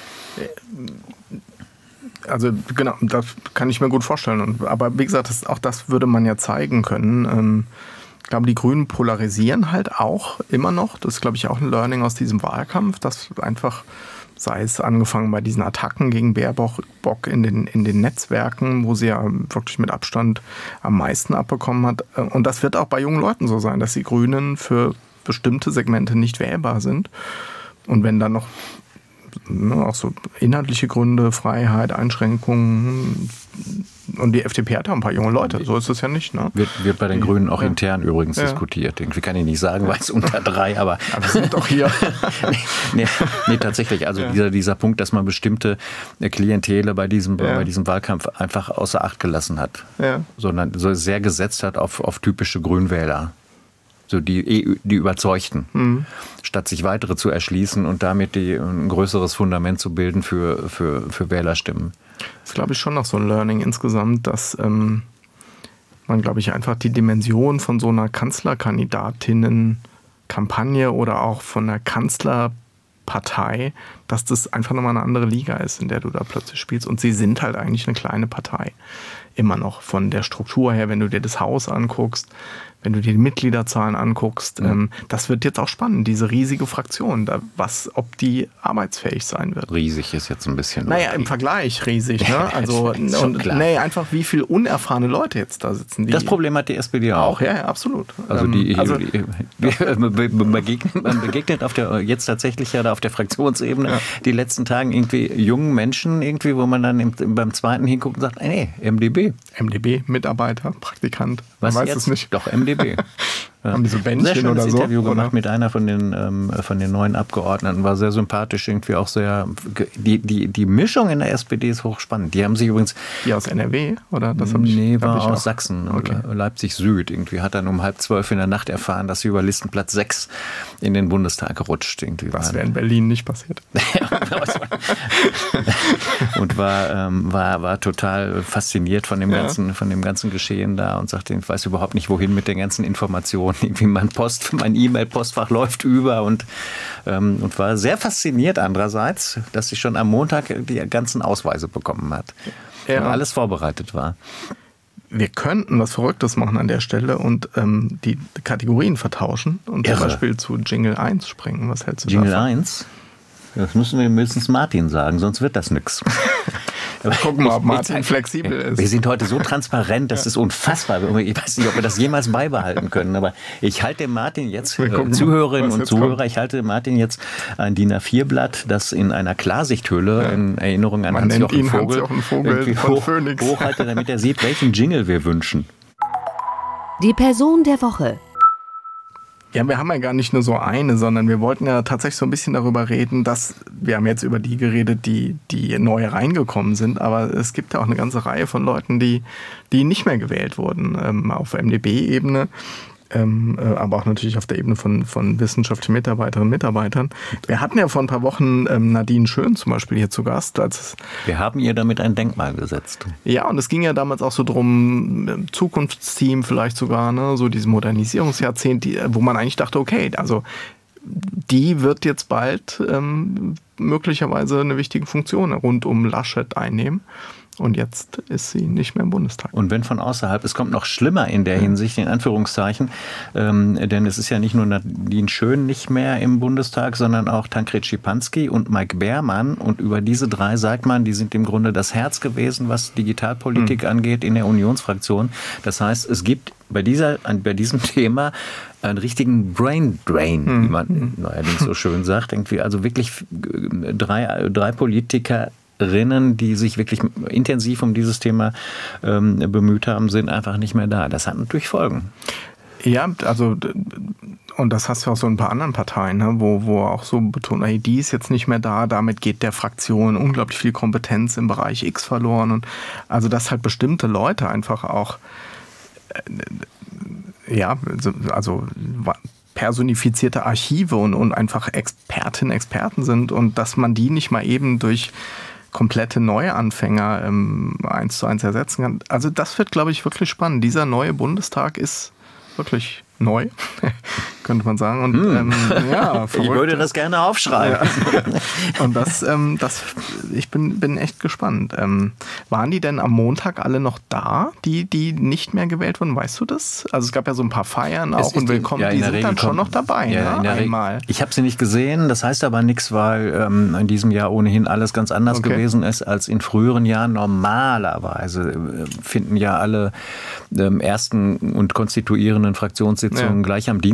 Also genau, das kann ich mir gut vorstellen. Und, aber wie gesagt, das, auch das würde man ja zeigen können. Ähm, ich glaube, die Grünen polarisieren halt auch immer noch. Das ist, glaube ich, auch ein Learning aus diesem Wahlkampf, dass einfach sei es angefangen bei diesen Attacken gegen Baerbock in den, in den Netzwerken, wo sie ja wirklich mit Abstand am meisten abbekommen hat. Und das wird auch bei jungen Leuten so sein, dass die Grünen für bestimmte Segmente nicht wählbar sind. Und wenn dann noch ne, auch so inhaltliche Gründe, Freiheit, Einschränkungen. Und die F D P hat ja ein paar junge Leute, so ist es ja nicht. Ne? Wird, wird bei den Grünen auch ja. intern übrigens ja. diskutiert. Irgendwie kann ich nicht sagen, weil es unter drei, aber... aber wir sind doch hier. nee, nee, nee, tatsächlich. Also ja. dieser, dieser Punkt, dass man bestimmte Klientele bei diesem, ja. bei diesem Wahlkampf einfach außer Acht gelassen hat. Ja. Sondern so sehr gesetzt hat auf, auf typische Grünwähler. So die, die Überzeugten, mhm. statt sich weitere zu erschließen und damit die, ein größeres Fundament zu bilden für, für, für Wählerstimmen. Das ist, glaube ich, schon noch so ein Learning insgesamt, dass ähm, man, glaube ich, einfach die Dimension von so einer Kanzlerkandidatinnen-Kampagne oder auch von einer Kanzlerpartei, dass das einfach nochmal eine andere Liga ist, in der du da plötzlich spielst. Und sie sind halt eigentlich eine kleine Partei. Immer noch von der Struktur her, wenn du dir das Haus anguckst, wenn du dir die Mitgliederzahlen anguckst, ja. ähm, das wird jetzt auch spannend, diese riesige Fraktion, da, was, ob die arbeitsfähig sein wird. Riesig ist jetzt ein bisschen... Naja, im Vergleich riesig. Ne? Also, und, nee, einfach wie viele unerfahrene Leute jetzt da sitzen. Die das Problem hat die S P D auch. Auch, ja, ja, absolut. Also, die, ähm, also die, die, man, begegnet, man begegnet auf der, jetzt tatsächlich ja da auf der Fraktionsebene ja. die letzten Tagen irgendwie jungen Menschen, irgendwie, wo man dann im, beim zweiten hinguckt und sagt, nee, M D B. M D B, Mitarbeiter, Praktikant, man Was weiß jetzt? es nicht. Doch, M D B. Ja. Haben die so Bändchen sehr schönes oder so? Interview gemacht oder? mit einer von den, ähm, von den neuen Abgeordneten. War sehr sympathisch, irgendwie auch sehr... Die, die, die Mischung in der S P D ist hochspannend. Die haben sich übrigens... Die aus N R W? Oder? Das hab ich, nee, war hab ich aus auch. Sachsen, okay. Leipzig Süd. Irgendwie hat dann um halb zwölf in der Nacht erfahren, dass sie über Listenplatz sechs in den Bundestag gerutscht. Irgendwie das wäre in Berlin nicht passiert. Und war, ähm, war, war total fasziniert von dem, ja. ganzen, von dem ganzen Geschehen da und sagte, ich weiß überhaupt nicht, wohin mit den ganzen Informationen. Irgendwie mein Post, mein E-Mail-Postfach läuft über und, ähm, und war sehr fasziniert andererseits, dass sie schon am Montag die ganzen Ausweise bekommen hat. Ja. Und alles vorbereitet war. Wir könnten was Verrücktes machen an der Stelle und ähm, die Kategorien vertauschen und Irre. zum Beispiel zu Jingle eins springen. Was hältst du Jingle davon? eins? Das müssen wir mindestens Martin sagen, sonst wird das nichts. Gucken wir, ob Martin flexibel ist. Wir sind heute so transparent, das ist unfassbar. Ich weiß nicht, ob wir das jemals beibehalten können, aber ich halte dem Martin jetzt, äh, Zuhörerinnen und Zuhörer, ich halte Martin jetzt ein D I N A vier Blatt, das in einer Klarsichthülle ja. in Erinnerung an Hans-Jochen Vogel, Hans Vogel von hoch, Phoenix hochhalte, damit er sieht, welchen Jingle wir wünschen. Die Person der Woche. Ja, wir haben ja gar nicht nur so eine, sondern wir wollten ja tatsächlich so ein bisschen darüber reden, dass wir haben jetzt über die geredet, die, die neu reingekommen sind, aber es gibt ja auch eine ganze Reihe von Leuten, die, die nicht mehr gewählt wurden, ähm, auf M D B-Ebene. Ähm, äh, aber auch natürlich auf der Ebene von, von wissenschaftlichen Mitarbeiterinnen und Mitarbeitern. Wir hatten ja vor ein paar Wochen ähm, Nadine Schön zum Beispiel hier zu Gast. Als Wir haben ihr damit ein Denkmal gesetzt. Ja, und es ging ja damals auch so drum, Zukunftsteam vielleicht sogar, ne, so dieses Modernisierungsjahrzehnt, die, wo man eigentlich dachte, okay, also die wird jetzt bald ähm, möglicherweise eine wichtige Funktion rund um Laschet einnehmen. Und jetzt ist sie nicht mehr im Bundestag. Und wenn von außerhalb, es kommt noch schlimmer in der Hinsicht, in Anführungszeichen, ähm, denn es ist ja nicht nur Nadine Schön nicht mehr im Bundestag, sondern auch Tankred Schipanski und Mike Beermann. Und über diese drei sagt man, die sind im Grunde das Herz gewesen, was Digitalpolitik mhm. angeht in der Unionsfraktion. Das heißt, es gibt bei, dieser, bei diesem Thema einen richtigen Brain Drain, mhm. wie man neuerdings so schön sagt. Irgendwie also wirklich drei, drei Politiker Rinnen, die sich wirklich intensiv um dieses Thema ähm, bemüht haben, sind einfach nicht mehr da. Das hat natürlich Folgen. Ja, also und das hast du auch so ein paar anderen Parteien, ne, wo, wo auch so betont, hey, die ist jetzt nicht mehr da, damit geht der Fraktion unglaublich viel Kompetenz im Bereich X verloren. Und also dass halt bestimmte Leute einfach auch äh, ja, also personifizierte Archive und, und einfach Expertinnen, Experten sind und dass man die nicht mal eben durch komplette Neuanfänger ähm, eins zu eins ersetzen kann. Also das wird, glaube ich, wirklich spannend. Dieser neue Bundestag ist wirklich neu, könnte man sagen. Und, hm. ähm, ja, ich würde das gerne aufschreiben. Ja. Und das, ähm, das, ich bin, bin echt gespannt. Ähm, waren die denn am Montag alle noch da, die, die nicht mehr gewählt wurden? Weißt du das? Also es gab ja so ein paar Feiern auch und Willkommen, ja, die sind Regel dann schon kommt, noch dabei, ja, ne? Einmal. Ich habe sie nicht gesehen, das heißt aber nichts, weil ähm, in diesem Jahr ohnehin alles ganz anders okay. gewesen ist als in früheren Jahren. Normalerweise äh, finden ja alle ähm, ersten und konstituierenden Fraktionssitzungen ja. gleich am Dienstag ja.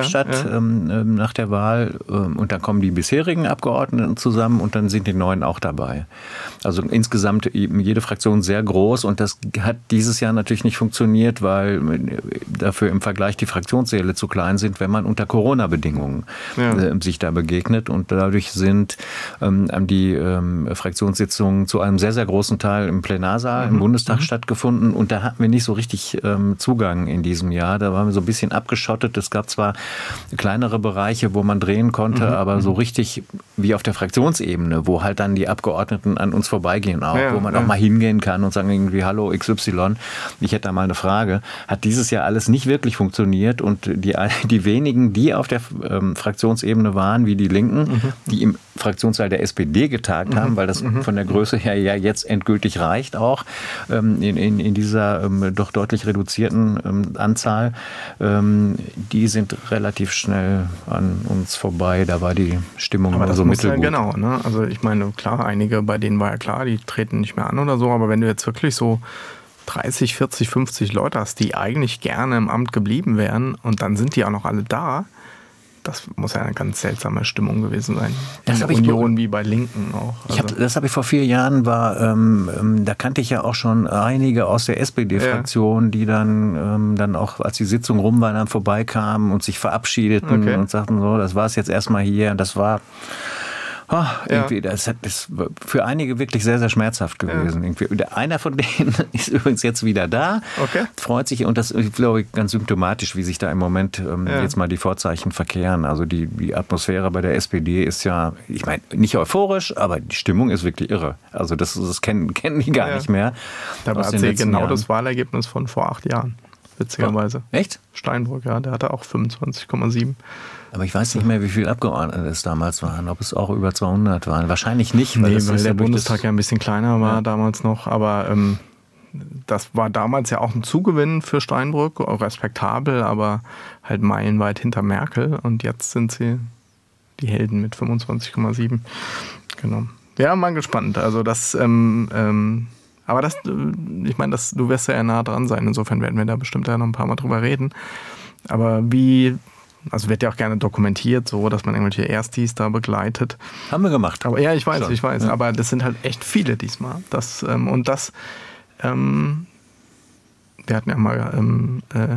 statt ja. ähm, nach der Wahl. Ähm, und dann kommen die bisherigen Abgeordneten zusammen und dann sind die neuen auch dabei. Also insgesamt jede Fraktion sehr groß und das hat dieses Jahr natürlich nicht funktioniert, weil dafür im Vergleich die Fraktionssäle zu klein sind, wenn man unter Corona-Bedingungen ja. äh, sich da begegnet. Und dadurch sind ähm, die ähm, Fraktionssitzungen zu einem sehr, sehr großen Teil im Plenarsaal mhm. im Bundestag mhm. stattgefunden. Und da hatten wir nicht so richtig ähm, Zugang in diesem Jahr. Da waren wir so ein bisschen abgeschottet. Es gab zwar kleinere Bereiche, wo man drehen konnte, mhm. aber so richtig wie auf der Fraktionsebene, wo halt dann die Abgeordneten an uns vorbeigehen auch, ja, wo man ja. auch mal hingehen kann und sagen irgendwie, hallo X Y, ich hätte da mal eine Frage. Hat dieses Jahr alles nicht wirklich funktioniert und die, die wenigen, die auf der ähm, Fraktionsebene waren, wie die Linken, mhm. die im Fraktionssaal der S P D getagt mhm. haben, weil das mhm. von der Größe her ja jetzt endgültig reicht auch ähm, in, in, in dieser ähm, doch deutlich reduzierten ähm, Anzahl, ähm, die sind relativ schnell an uns vorbei. Da war die Stimmung aber nur das so muss mittelgut. Ja genau, ne? Also ich meine, klar, einige, bei denen war ja klar, die treten nicht mehr an oder so, aber wenn du jetzt wirklich so dreißig, vierzig, fünfzig Leute hast, die eigentlich gerne im Amt geblieben wären und dann sind die auch noch alle da, das muss ja eine ganz seltsame Stimmung gewesen sein. In der Union wie bei Linken auch. Also. Ich hab, das habe ich vor vier Jahren, war, ähm, da kannte ich ja auch schon einige aus der S P D-Fraktion, ja. die dann, ähm, dann auch, als die Sitzung rum war, dann vorbeikamen und sich verabschiedeten okay. und sagten so, das war es jetzt erstmal hier. Und das war... Oh, irgendwie, ja. das ist für einige wirklich sehr, sehr schmerzhaft gewesen. Ja. Irgendwie. Einer von denen ist übrigens jetzt wieder da, okay. freut sich und das ist, glaube ich, ganz symptomatisch, wie sich da im Moment ähm, ja. jetzt mal die Vorzeichen verkehren. Also die, die Atmosphäre bei der S P D ist ja, ich meine, nicht euphorisch, aber die Stimmung ist wirklich irre. Also das, das kennen, kennen die gar ja. nicht mehr. Dabei hat sie genau Jahren. Das Wahlergebnis von vor acht Jahren, witzigerweise. Oh, echt? Steinbrück, ja, der hatte auch fünfundzwanzig Komma sieben. Aber ich weiß nicht mehr, wie viele Abgeordnete es damals waren, ob es auch über zweihundert waren. Wahrscheinlich nicht. Weil, nee, weil der Bundestag ja ein bisschen kleiner war ja. damals noch. Aber ähm, das war damals ja auch ein Zugewinn für Steinbrück, auch respektabel, aber halt meilenweit hinter Merkel. Und jetzt sind sie die Helden mit fünfundzwanzig Komma sieben. Genau. Ja, mal gespannt. Also das... Ähm, ähm, aber das, ich meine, das, du wirst ja nah dran sein. Insofern werden wir da bestimmt ja noch ein paar Mal drüber reden. Aber wie... Also wird ja auch gerne dokumentiert, so, dass man irgendwelche Erstis da begleitet. Haben wir gemacht. Aber ja, ich weiß, Schon. ich weiß. Ja. Aber das sind halt echt viele diesmal. Das, ähm, und das, ähm, wir hatten ja mal ähm, äh,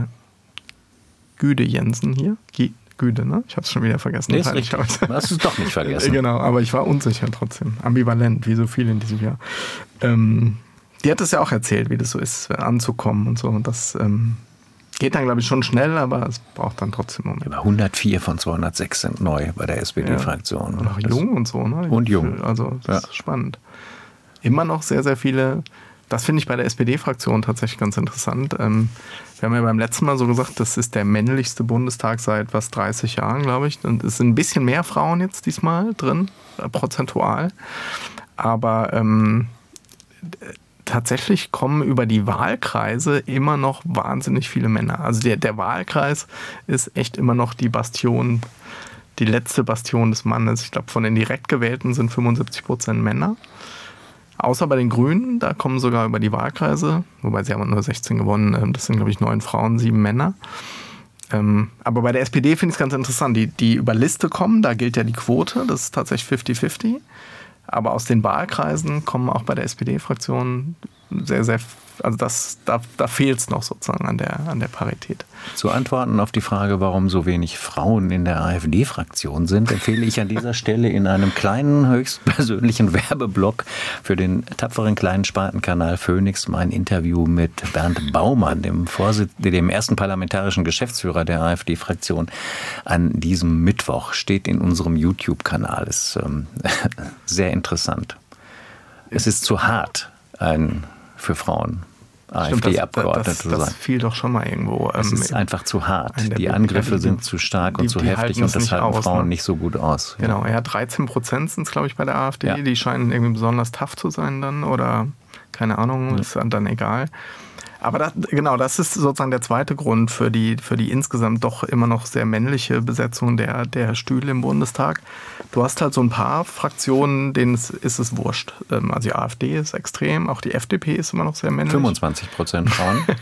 Güde Jensen hier. G- Güde, ne? Ich habe es schon wieder vergessen. Nee, ist richtig. Du hast es doch nicht vergessen. Genau, aber ich war unsicher trotzdem. Ambivalent, wie so viele in diesem Jahr. Ähm, die hat es ja auch erzählt, wie das so ist, anzukommen und so. Und das... Ähm, geht dann, glaube ich, schon schnell, aber es braucht dann trotzdem Moment. Aber hundertvier von zweihundertsechs sind neu bei der S P D-Fraktion. Ja. Und auch jung und so, ne? Und jung. Also das ja. ist spannend. Immer noch sehr, sehr viele, das finde ich bei der S P D-Fraktion tatsächlich ganz interessant. Ähm, wir haben ja beim letzten Mal so gesagt, das ist der männlichste Bundestag seit fast dreißig Jahren, glaube ich. Und es sind ein bisschen mehr Frauen jetzt diesmal drin, äh, prozentual. Aber ähm, tatsächlich kommen über die Wahlkreise immer noch wahnsinnig viele Männer. Also der, der Wahlkreis ist echt immer noch die Bastion, die letzte Bastion des Mannes. Ich glaube, von den direkt gewählten sind fünfundsiebzig Prozent Männer. Außer bei den Grünen, da kommen sogar über die Wahlkreise, wobei sie haben nur sechzehn gewonnen, das sind, glaube ich, neun Frauen, sieben Männer. Aber bei der S P D finde ich es ganz interessant, die, die über Liste kommen, da gilt ja die Quote, das ist tatsächlich fünfzig fünfzig. Aber aus den Wahlkreisen kommen auch bei der S P D-Fraktion sehr, sehr, also das, da, da fehlt es noch sozusagen an der, an der Parität. Zu antworten auf die Frage, warum so wenig Frauen in der AfD-Fraktion sind, empfehle ich an dieser Stelle in einem kleinen, höchstpersönlichen Werbeblock für den tapferen kleinen Spartenkanal Phoenix mein Interview mit Bernd Baumann, dem, Vorsitz- dem ersten parlamentarischen Geschäftsführer der AfD-Fraktion, an diesem Mittwoch. Steht in unserem YouTube-Kanal. Ist ähm, sehr interessant. Es ist zu hart, ein für Frauen AfD-Abgeordnete zu sein. Das fiel doch schon mal irgendwo. Es ähm, ist einfach zu hart. Die Angriffe sind zu stark und zu heftig und das halten aus, Frauen ne? nicht so gut aus. Genau, ja, dreizehn Prozent sind es, glaube ich, bei der AfD. Ja. Die scheinen irgendwie besonders tough zu sein dann oder keine Ahnung, ja. ist dann egal. Aber das, genau, das ist sozusagen der zweite Grund für die, für die insgesamt doch immer noch sehr männliche Besetzung der, der Stühle im Bundestag. Du hast halt so ein paar Fraktionen, denen ist, ist es wurscht. Also die AfD ist extrem, auch die F D P ist immer noch sehr männlich. fünfundzwanzig Prozent Frauen.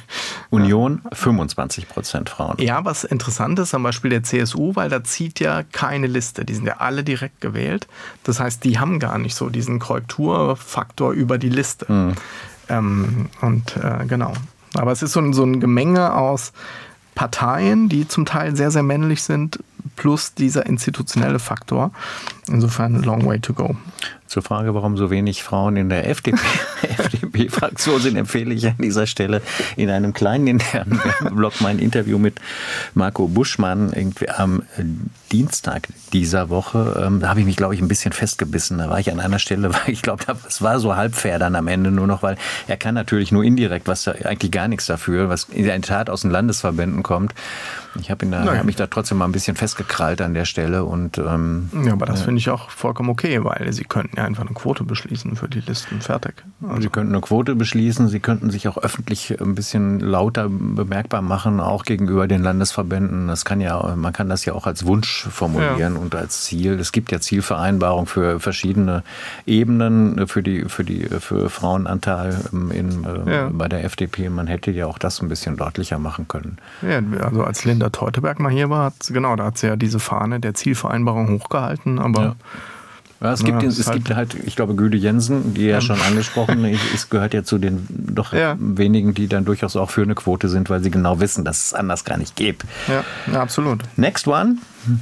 Union fünfundzwanzig Prozent Frauen. Ja, was interessant ist am Beispiel der C S U, weil da zieht ja keine Liste. Die sind ja alle direkt gewählt. Das heißt, die haben gar nicht so diesen Korrekturfaktor über die Liste. Mhm. Ähm, und äh, genau. Aber es ist so ein, so ein Gemenge aus Parteien, die zum Teil sehr, sehr männlich sind, plus dieser institutionelle Faktor. Insofern long way to go. Zur Frage, warum so wenig Frauen in der F D P-Fraktion sind, empfehle ich an dieser Stelle in einem kleinen internen Blog mein Interview mit Marco Buschmann irgendwie am Dienstag dieser Woche. Da habe ich mich, glaube ich, ein bisschen festgebissen. Da war ich an einer Stelle, weil ich glaube, es war so halbfair dann am Ende nur noch, weil er kann natürlich nur indirekt, was da eigentlich gar nichts dafür, was in der Tat aus den Landesverbänden kommt. Ich habe da, hab mich da trotzdem mal ein bisschen festgekrallt an der Stelle. Und, ähm, ja, aber das finde ich auch vollkommen okay, weil sie könnten ja einfach eine Quote beschließen für die Listen. Fertig. Also sie könnten eine Quote beschließen, sie könnten sich auch öffentlich ein bisschen lauter bemerkbar machen, auch gegenüber den Landesverbänden. Das kann ja, man kann das ja auch als Wunsch formulieren ja. und als Ziel. Es gibt ja Zielvereinbarungen für verschiedene Ebenen für die, für die, für Frauenanteil in, ja. bei der F D P. Man hätte ja auch das ein bisschen deutlicher machen können. Ja, also als Linda Teuteberg mal hier war, hat, genau, da hat sie ja diese Fahne der Zielvereinbarung hochgehalten, aber ja. Ja, es gibt, ja, es halt gibt halt, ich glaube, Güde Jensen, die ja schon angesprochen ist, gehört ja zu den doch ja. wenigen, die dann durchaus auch für eine Quote sind, weil sie genau wissen, dass es anders gar nicht geht. Ja, ja absolut. Next one.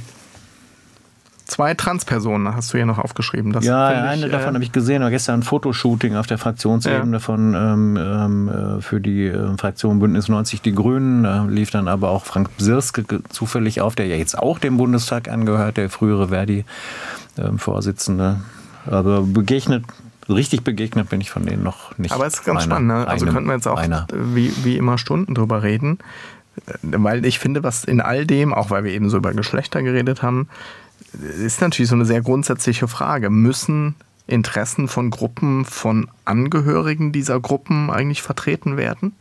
Zwei Transpersonen hast du hier noch aufgeschrieben. Das ja, eine ich, davon äh, habe ich gesehen. War gestern ein Fotoshooting auf der Fraktionsebene ja. von ähm, ähm, für die äh, Fraktion Bündnis neunzig Die Grünen. Da lief dann aber auch Frank Bsirske zufällig auf, der ja jetzt auch dem Bundestag angehört, der frühere Verdi-Vorsitzende. Ähm, aber begegnet, richtig begegnet bin ich von denen noch nicht. Aber es ist ganz einer, spannend. Ne? Also einem, könnten wir jetzt auch wie, wie immer Stunden drüber reden. Weil ich finde, was in all dem, auch weil wir eben so über Geschlechter geredet haben, ist natürlich so eine sehr grundsätzliche Frage. Müssen Interessen von Gruppen, von Angehörigen dieser Gruppen eigentlich vertreten werden?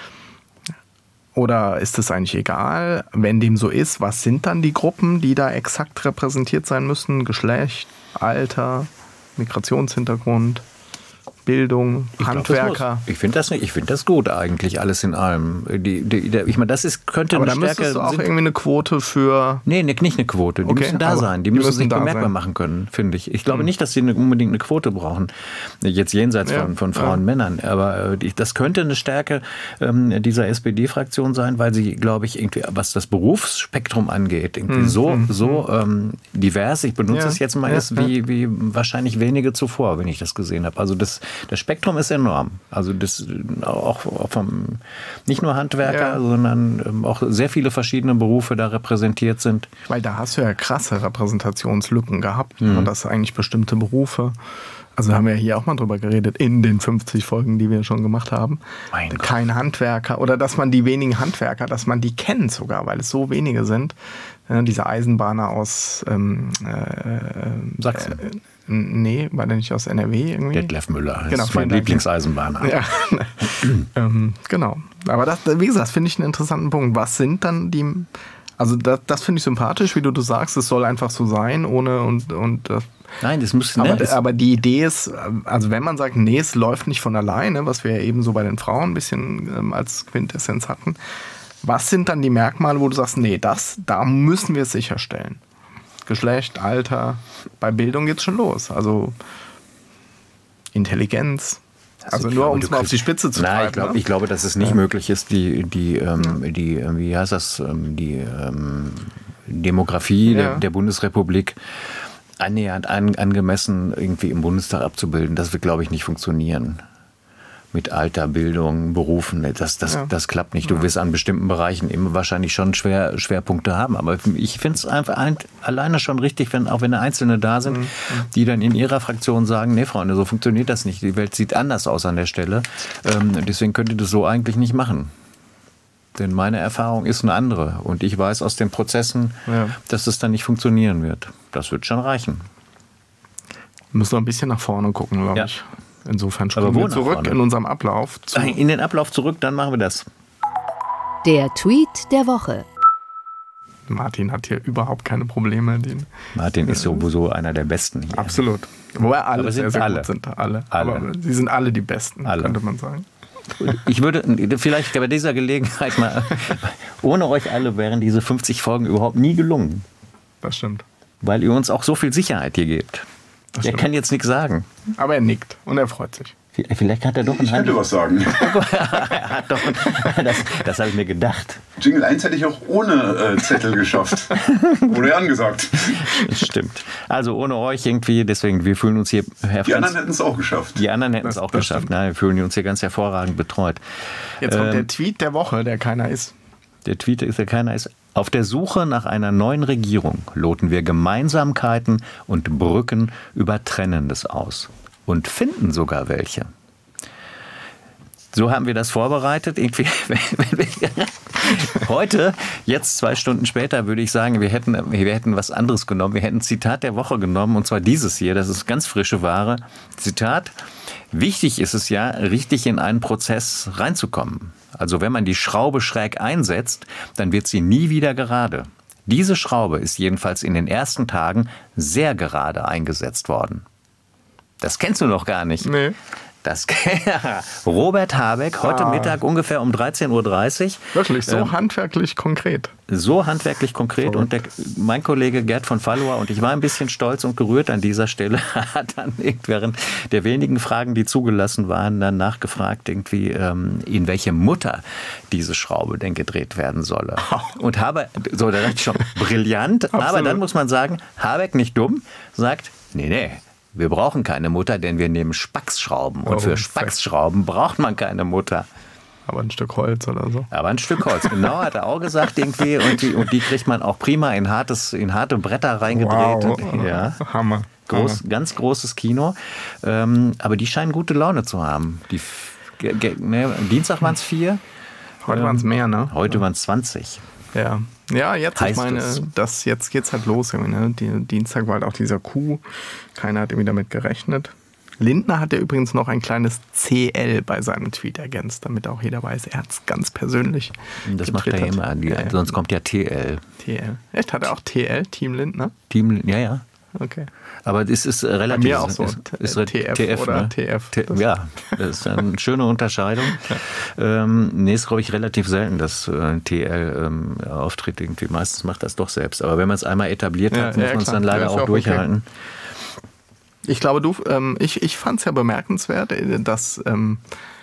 Oder ist es eigentlich egal? Wenn dem so ist, was sind dann die Gruppen, die da exakt repräsentiert sein müssen? Geschlecht, Alter, Migrationshintergrund, Bildung, ich Handwerker. Glaub, ich finde das, ich find das gut eigentlich, alles in allem. Die, die, die, ich meine, das ist, könnte aber eine da Stärke... müsstest du auch irgendwie eine Quote für... Nee, nicht eine Quote. Die okay, müssen da sein. Die, die müssen, müssen sich bemerkbar sein. machen können, finde ich. Ich glaube hm. nicht, dass sie eine, unbedingt eine Quote brauchen. Jetzt jenseits ja, von, von Frauen ja. und Männern. Aber äh, das könnte eine Stärke ähm, dieser S P D-Fraktion sein, weil sie, glaube ich, irgendwie, was das Berufsspektrum angeht, irgendwie hm. so, hm. so ähm, divers, ich benutze ja. es jetzt mal, ja. ist wie, wie wahrscheinlich wenige zuvor, wenn ich das gesehen habe. Also das, das Spektrum ist enorm. Also das auch, auch vom, nicht nur Handwerker, ja. sondern auch sehr viele verschiedene Berufe da repräsentiert sind. Weil da hast du ja krasse Repräsentationslücken gehabt. Mhm. Und das eigentlich bestimmte Berufe. Also haben wir hier auch mal drüber geredet, in den fünfzig Folgen, die wir schon gemacht haben. Mein Kein Gott. Handwerker. Oder dass man die wenigen Handwerker, dass man die kennt sogar, weil es so wenige sind. Ja, diese Eisenbahner aus ähm, äh, Sachsen. Äh, Nee, war der nicht aus N R W irgendwie? Detlef Müller, genau, mein Lieblingseisenbahner. Ja, ähm, genau. Aber das, wie gesagt, das finde ich einen interessanten Punkt. Was sind dann die, also das, das finde ich sympathisch, wie du das sagst, es soll einfach so sein, ohne und, und das. Nein, das muss aber, ne, aber die Idee ist, also wenn man sagt, nee, es läuft nicht von alleine, was wir ja eben so bei den Frauen ein bisschen ähm, als Quintessenz hatten, was sind dann die Merkmale, wo du sagst, nee, das, da müssen wir es sicherstellen? Geschlecht, Alter, bei Bildung geht's schon los. Also Intelligenz. Also nur um es mal auf die Spitze zu treiben. Nein, ich, glaub, ne? ich glaube, dass es nicht ja. möglich ist, die, die, ähm, ja. die, wie heißt das, die ähm, Demografie ja. der, der Bundesrepublik annähernd an, angemessen irgendwie im Bundestag abzubilden. Das wird, glaube ich, nicht funktionieren. Mit Alter, Bildung, Berufen, das, das, ja. das klappt nicht. Du ja. wirst an bestimmten Bereichen immer wahrscheinlich schon Schwer, Schwerpunkte haben. Aber ich finde es einfach ein, alleine schon richtig, wenn auch wenn Einzelne da sind, mhm. die dann in ihrer Fraktion sagen, nee, Freunde, so funktioniert das nicht. Die Welt sieht anders aus an der Stelle. Ähm, deswegen könnt ihr das so eigentlich nicht machen. Denn meine Erfahrung ist eine andere. Und ich weiß aus den Prozessen, ja. dass es dann nicht funktionieren wird. Das wird schon reichen. Wir müssen noch ein bisschen nach vorne gucken, glaube ja. ich. Insofern springen wir zurück vorne? in unserem Ablauf. Zu in den Ablauf zurück, dann machen wir das. Der Tweet der Woche. Martin hat hier überhaupt keine Probleme. Den, Martin ist sowieso einer der Besten hier. Absolut. Wobei alle sind sehr, sehr alle. gut sind. Alle. alle. Aber sie sind alle die Besten, alle. könnte man sagen. Ich würde vielleicht bei dieser Gelegenheit mal, ohne euch alle wären diese fünfzig Folgen überhaupt nie gelungen. Das stimmt. Weil ihr uns auch so viel Sicherheit hier gebt. Er kann jetzt nichts sagen. Aber er nickt und er freut sich. Vielleicht hat er doch ein Ich könnte was sagen. er hat doch ein, das das habe ich mir gedacht. Jingle eins hätte ich auch ohne äh, Zettel geschafft. Wurde ja angesagt. Das stimmt. Also ohne euch irgendwie, deswegen, wir fühlen uns hier... Herr Die Franz, anderen hätten es auch geschafft. Die anderen hätten es auch geschafft. Nein, wir fühlen uns hier ganz hervorragend betreut. Jetzt kommt ähm, der Tweet der Woche, der keiner ist. Der Tweet ist, der keiner ist. Auf der Suche nach einer neuen Regierung loten wir Gemeinsamkeiten und Brücken über Trennendes aus. Und finden sogar welche. So haben wir das vorbereitet. Irgendwie, heute, jetzt zwei Stunden später, würde ich sagen, wir hätten, wir hätten was anderes genommen. Wir hätten ein Zitat der Woche genommen, und zwar dieses hier. Das ist ganz frische Ware. Zitat: Wichtig ist es ja, richtig in einen Prozess reinzukommen. Also wenn man die Schraube schräg einsetzt, dann wird sie nie wieder gerade. Diese Schraube ist jedenfalls in den ersten Tagen sehr gerade eingesetzt worden. Das kennst du noch gar nicht. Nee. Das Robert Habeck, heute ah. Mittag ungefähr um dreizehn Uhr dreißig. Wirklich, so ähm, handwerklich konkret. So handwerklich konkret. Verrückt. Und der, mein Kollege Gerd von Fallower, und ich war ein bisschen stolz und gerührt an dieser Stelle, hat dann während der wenigen Fragen, die zugelassen waren, dann nachgefragt, irgendwie, ähm, in welche Mutter diese Schraube denn gedreht werden solle. Und Habeck, so, da dachte ich schon, brillant. Aber dann muss man sagen, Habeck, nicht dumm, sagt, nee, nee. Wir brauchen keine Mutter, denn wir nehmen Spacksschrauben. Und oh, für Spacksschrauben braucht man keine Mutter. Aber ein Stück Holz oder so. Aber ein Stück Holz, genau, hat er auch gesagt irgendwie. Und die, und die kriegt man auch prima in, hartes, in harte Bretter reingedreht. Wow. Ja. Hammer. Groß, Hammer. Ganz großes Kino. Ähm, aber die scheinen gute Laune zu haben. Die, ge, ge, ne, Dienstag waren es vier. Heute ähm, waren es mehr, ne? Heute waren es zwanzig. Ja, ja, jetzt, heißt ich meine, es. das, jetzt geht's halt los. Ne? Die, Dienstag war halt auch dieser Coup. Keiner hat irgendwie damit gerechnet. Lindner hat ja übrigens noch ein kleines C L bei seinem Tweet ergänzt, damit auch jeder weiß, er hat es ganz persönlich Das macht er immer, die, ja, sonst kommt ja T L. T L. Echt? Hat er auch T L, Team Lindner? Team, ja, ja. Okay. Aber es ist relativ... Bei mir auch so. Ist, ist T F, T F oder ne? T F. T- ja, das ist eine schöne Unterscheidung. Ja. Ähm, nee, ist, glaube ich, relativ selten, dass äh, T L ähm, auftritt. Irgendwie. Meistens macht das doch selbst. Aber wenn man es einmal etabliert ja, hat, muss ja, man es dann leider auch, auch durchhalten. Okay. Ich glaube, du, ähm, ich, ich fand es ja bemerkenswert, dass... Ähm,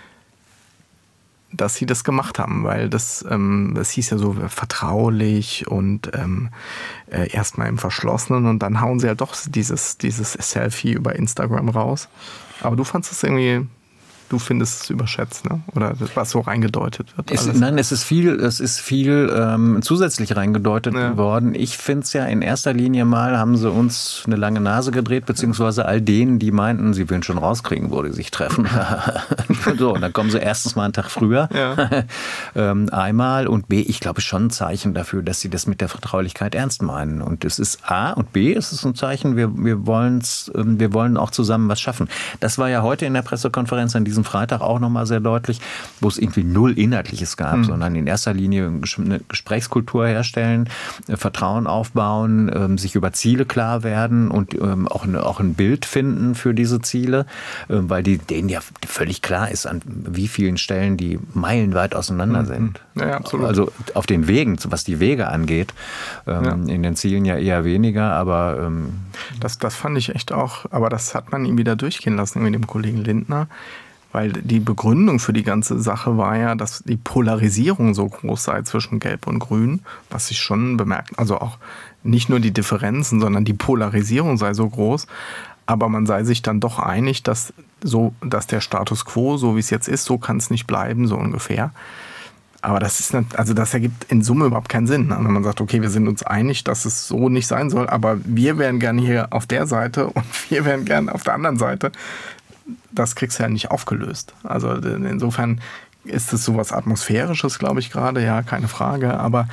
dass sie das gemacht haben, weil das, ähm, das hieß ja so vertraulich und ähm, äh, erstmal im Verschlossenen, und dann hauen sie ja doch dieses, dieses Selfie über Instagram raus. Aber du fandst es irgendwie, du findest es überschätzt, ne? Oder was so reingedeutet wird? Es, nein, es ist viel, es ist viel ähm, zusätzlich reingedeutet ja. worden. Ich finde es ja in erster Linie mal, haben sie uns eine lange Nase gedreht, beziehungsweise all denen, die meinten, sie würden schon rauskriegen, wo die sich treffen. So, und dann kommen sie erstens mal einen Tag früher, ja. ähm, einmal, und B, ich glaube schon ein Zeichen dafür, dass sie das mit der Vertraulichkeit ernst meinen. Und es ist A, und B, es ist ein Zeichen, wir, wir, wollen's, ähm, wir wollen auch zusammen was schaffen. Das war ja heute in der Pressekonferenz an diesem Freitag auch nochmal sehr deutlich, wo es irgendwie null Inhaltliches gab, mhm. sondern in erster Linie eine Gesprächskultur herstellen, äh, Vertrauen aufbauen, ähm, sich über Ziele klar werden und ähm, auch, eine, auch ein Bild finden für diese Ziele, äh, weil die, denen ja völlig klar ist, an wie vielen Stellen die meilenweit auseinander sind. Mhm. Ja, absolut. Also auf den Wegen, was die Wege angeht, ähm, ja. in den Zielen ja eher weniger, aber... Ähm, das, das fand ich echt auch, aber das hat man ihm wieder durchgehen lassen mit dem Kollegen Lindner. Weil die Begründung für die ganze Sache war ja, dass die Polarisierung so groß sei zwischen Gelb und Grün, was sich schon bemerkt, also auch nicht nur die Differenzen, sondern die Polarisierung sei so groß, aber man sei sich dann doch einig, dass, so, dass der Status quo, so wie es jetzt ist, so kann es nicht bleiben, so ungefähr. Aber das ist nicht, also das ergibt in Summe überhaupt keinen Sinn. Wenn man sagt, okay, wir sind uns einig, dass es so nicht sein soll, aber wir wären gerne hier auf der Seite und wir wären gerne auf der anderen Seite. Das kriegst du ja nicht aufgelöst. Also insofern ist es sowas Atmosphärisches, glaube ich, gerade, ja, keine Frage. Aber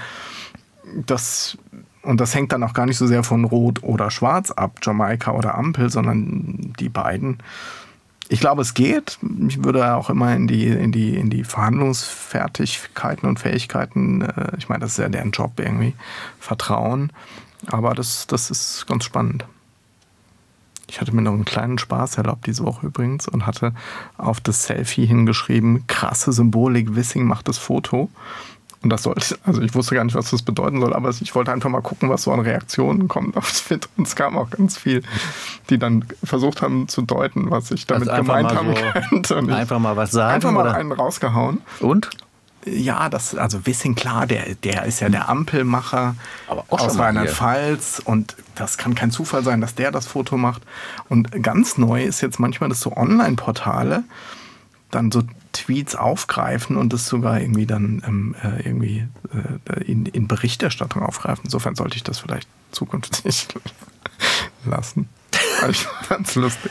das, und das hängt dann auch gar nicht so sehr von Rot oder Schwarz ab, Jamaika oder Ampel, sondern die beiden. Ich glaube, es geht. Ich würde auch immer in die, in die, in die Verhandlungsfertigkeiten und Fähigkeiten, ich meine, das ist ja deren Job irgendwie, vertrauen. Aber das, das ist ganz spannend. Ich hatte mir noch einen kleinen Spaß erlaubt diese Woche übrigens und hatte auf das Selfie hingeschrieben, krasse Symbolik, Wissing macht das Foto. Und das sollte, also ich wusste gar nicht, was das bedeuten soll, aber ich wollte einfach mal gucken, was so an Reaktionen kommt auf Twitter. Und es kam auch ganz viel, die dann versucht haben zu deuten, was ich damit also gemeint haben so könnte. Einfach mal was sagen? Einfach mal oder? einen rausgehauen. Und? Ja, das, also Wissing, klar, der, der ist ja der Ampelmacher Aber auch aus schon mal Rheinland-Pfalz und das kann kein Zufall sein, dass der das Foto macht. Und ganz neu ist jetzt manchmal, dass so Online-Portale dann so Tweets aufgreifen und das sogar irgendwie dann ähm, äh, irgendwie äh, in, in Berichterstattung aufgreifen. Insofern sollte ich das vielleicht zukünftig lassen. Also ich fand's lustig.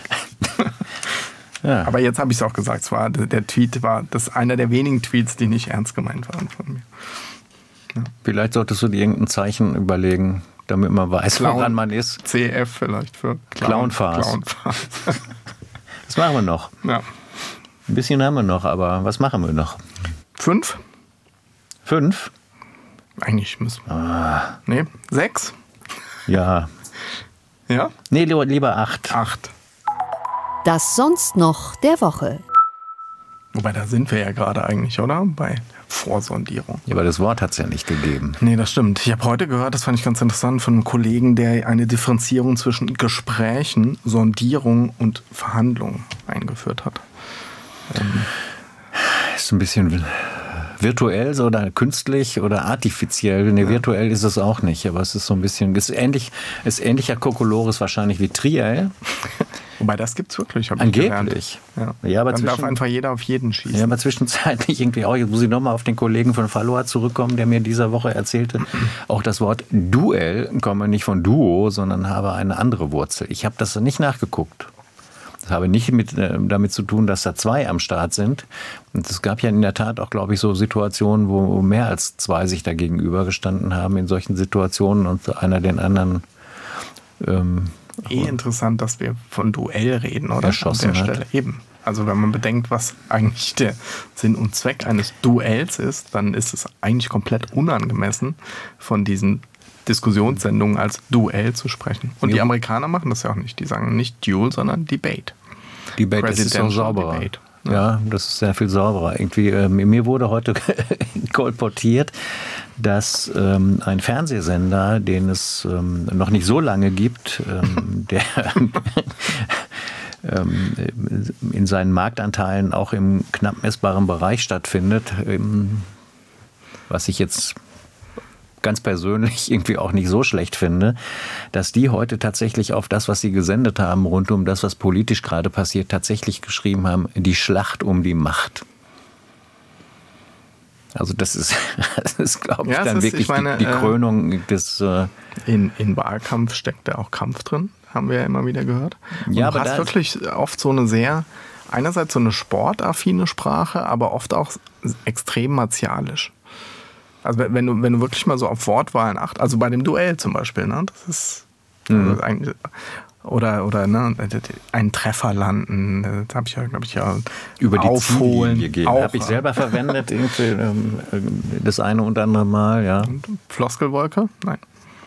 Ja. Aber jetzt habe ich es auch gesagt, es war, der Tweet war das einer der wenigen Tweets, die nicht ernst gemeint waren von mir. Ja. Vielleicht solltest du dir irgendein Zeichen überlegen, damit man weiß, Clown, woran man ist. C F vielleicht für Clown Farce. Clown Farce. Das machen wir noch. Ja. Ein bisschen haben wir noch, aber was machen wir noch? Fünf? Fünf? Eigentlich müssen wir. Ah. Nee, sechs? Ja. Ja? Nee, lieber, lieber acht. Acht. Das sonst noch der Woche. Wobei, da sind wir ja gerade eigentlich, oder? Bei der Vorsondierung. Ja, aber das Wort hat es ja nicht gegeben. Nee, das stimmt. Ich habe heute gehört, das fand ich ganz interessant, von einem Kollegen, der eine Differenzierung zwischen Gesprächen, Sondierung und Verhandlung eingeführt hat. Ähm. Ist ein bisschen virtuell so oder künstlich oder artifiziell. Nee, ja. Virtuell ist es auch nicht, aber es ist so ein bisschen, ist ähnlich, ist ähnlicher Kokolores wahrscheinlich wie Triell. Wobei, das gibt's wirklich, habe ich Angeblich. gelernt. Ja. Ja, aber Dann darf einfach jeder auf jeden schießen. Ja, aber zwischenzeitlich irgendwie auch, jetzt muss ich nochmal auf den Kollegen von Faloa zurückkommen, der mir dieser Woche erzählte, auch das Wort Duell komme nicht von Duo, sondern habe eine andere Wurzel. Ich habe das nicht nachgeguckt. Das habe nicht mit, äh, damit zu tun, dass da zwei am Start sind. Und es gab ja in der Tat auch, glaube ich, so Situationen, wo mehr als zwei sich da gegenübergestanden haben in solchen Situationen und einer den anderen ähm, eh interessant, dass wir von Duell reden, oder? Erschossen An der hat. Stelle eben. Also wenn man bedenkt, was eigentlich der Sinn und Zweck eines Duells ist, dann ist es eigentlich komplett unangemessen, von diesen Diskussionssendungen als Duell zu sprechen. Und Ja. die Amerikaner machen das ja auch nicht. Die sagen nicht Duel, sondern Debate. Debate, das ist so Presidential sauberer. Debate. Ja, das ist sehr viel sauberer. Irgendwie, äh, mir wurde heute kolportiert, dass ähm, ein Fernsehsender, den es ähm, noch nicht so lange gibt, ähm, der ähm, in seinen Marktanteilen auch im knapp messbaren Bereich stattfindet, ähm, was ich jetzt ganz persönlich irgendwie auch nicht so schlecht finde, dass die heute tatsächlich auf das, was sie gesendet haben, rund um das, was politisch gerade passiert, tatsächlich geschrieben haben, die Schlacht um die Macht. Also das ist, das ist glaube ich, Ja, dann ist, wirklich ich meine, die, die äh, Krönung des... Äh In, in Wahlkampf steckt ja auch Kampf drin, haben wir ja immer wieder gehört. Und Ja, du aber hast da- wirklich oft so eine sehr, einerseits so eine sportaffine Sprache, aber oft auch extrem martialisch. Also wenn du, wenn du wirklich mal so auf Wortwahlen achtest, also bei dem Duell zum Beispiel, ne, das ist Mhm. also eigentlich, oder oder ne, einen Treffer landen, das habe ich ja, glaube ich, ja über die aufholen, Ziellinie gehen. auch, Habe ich selber verwendet, irgendwie, ähm, das eine und andere Mal, ja. Floskelwolke? Nein.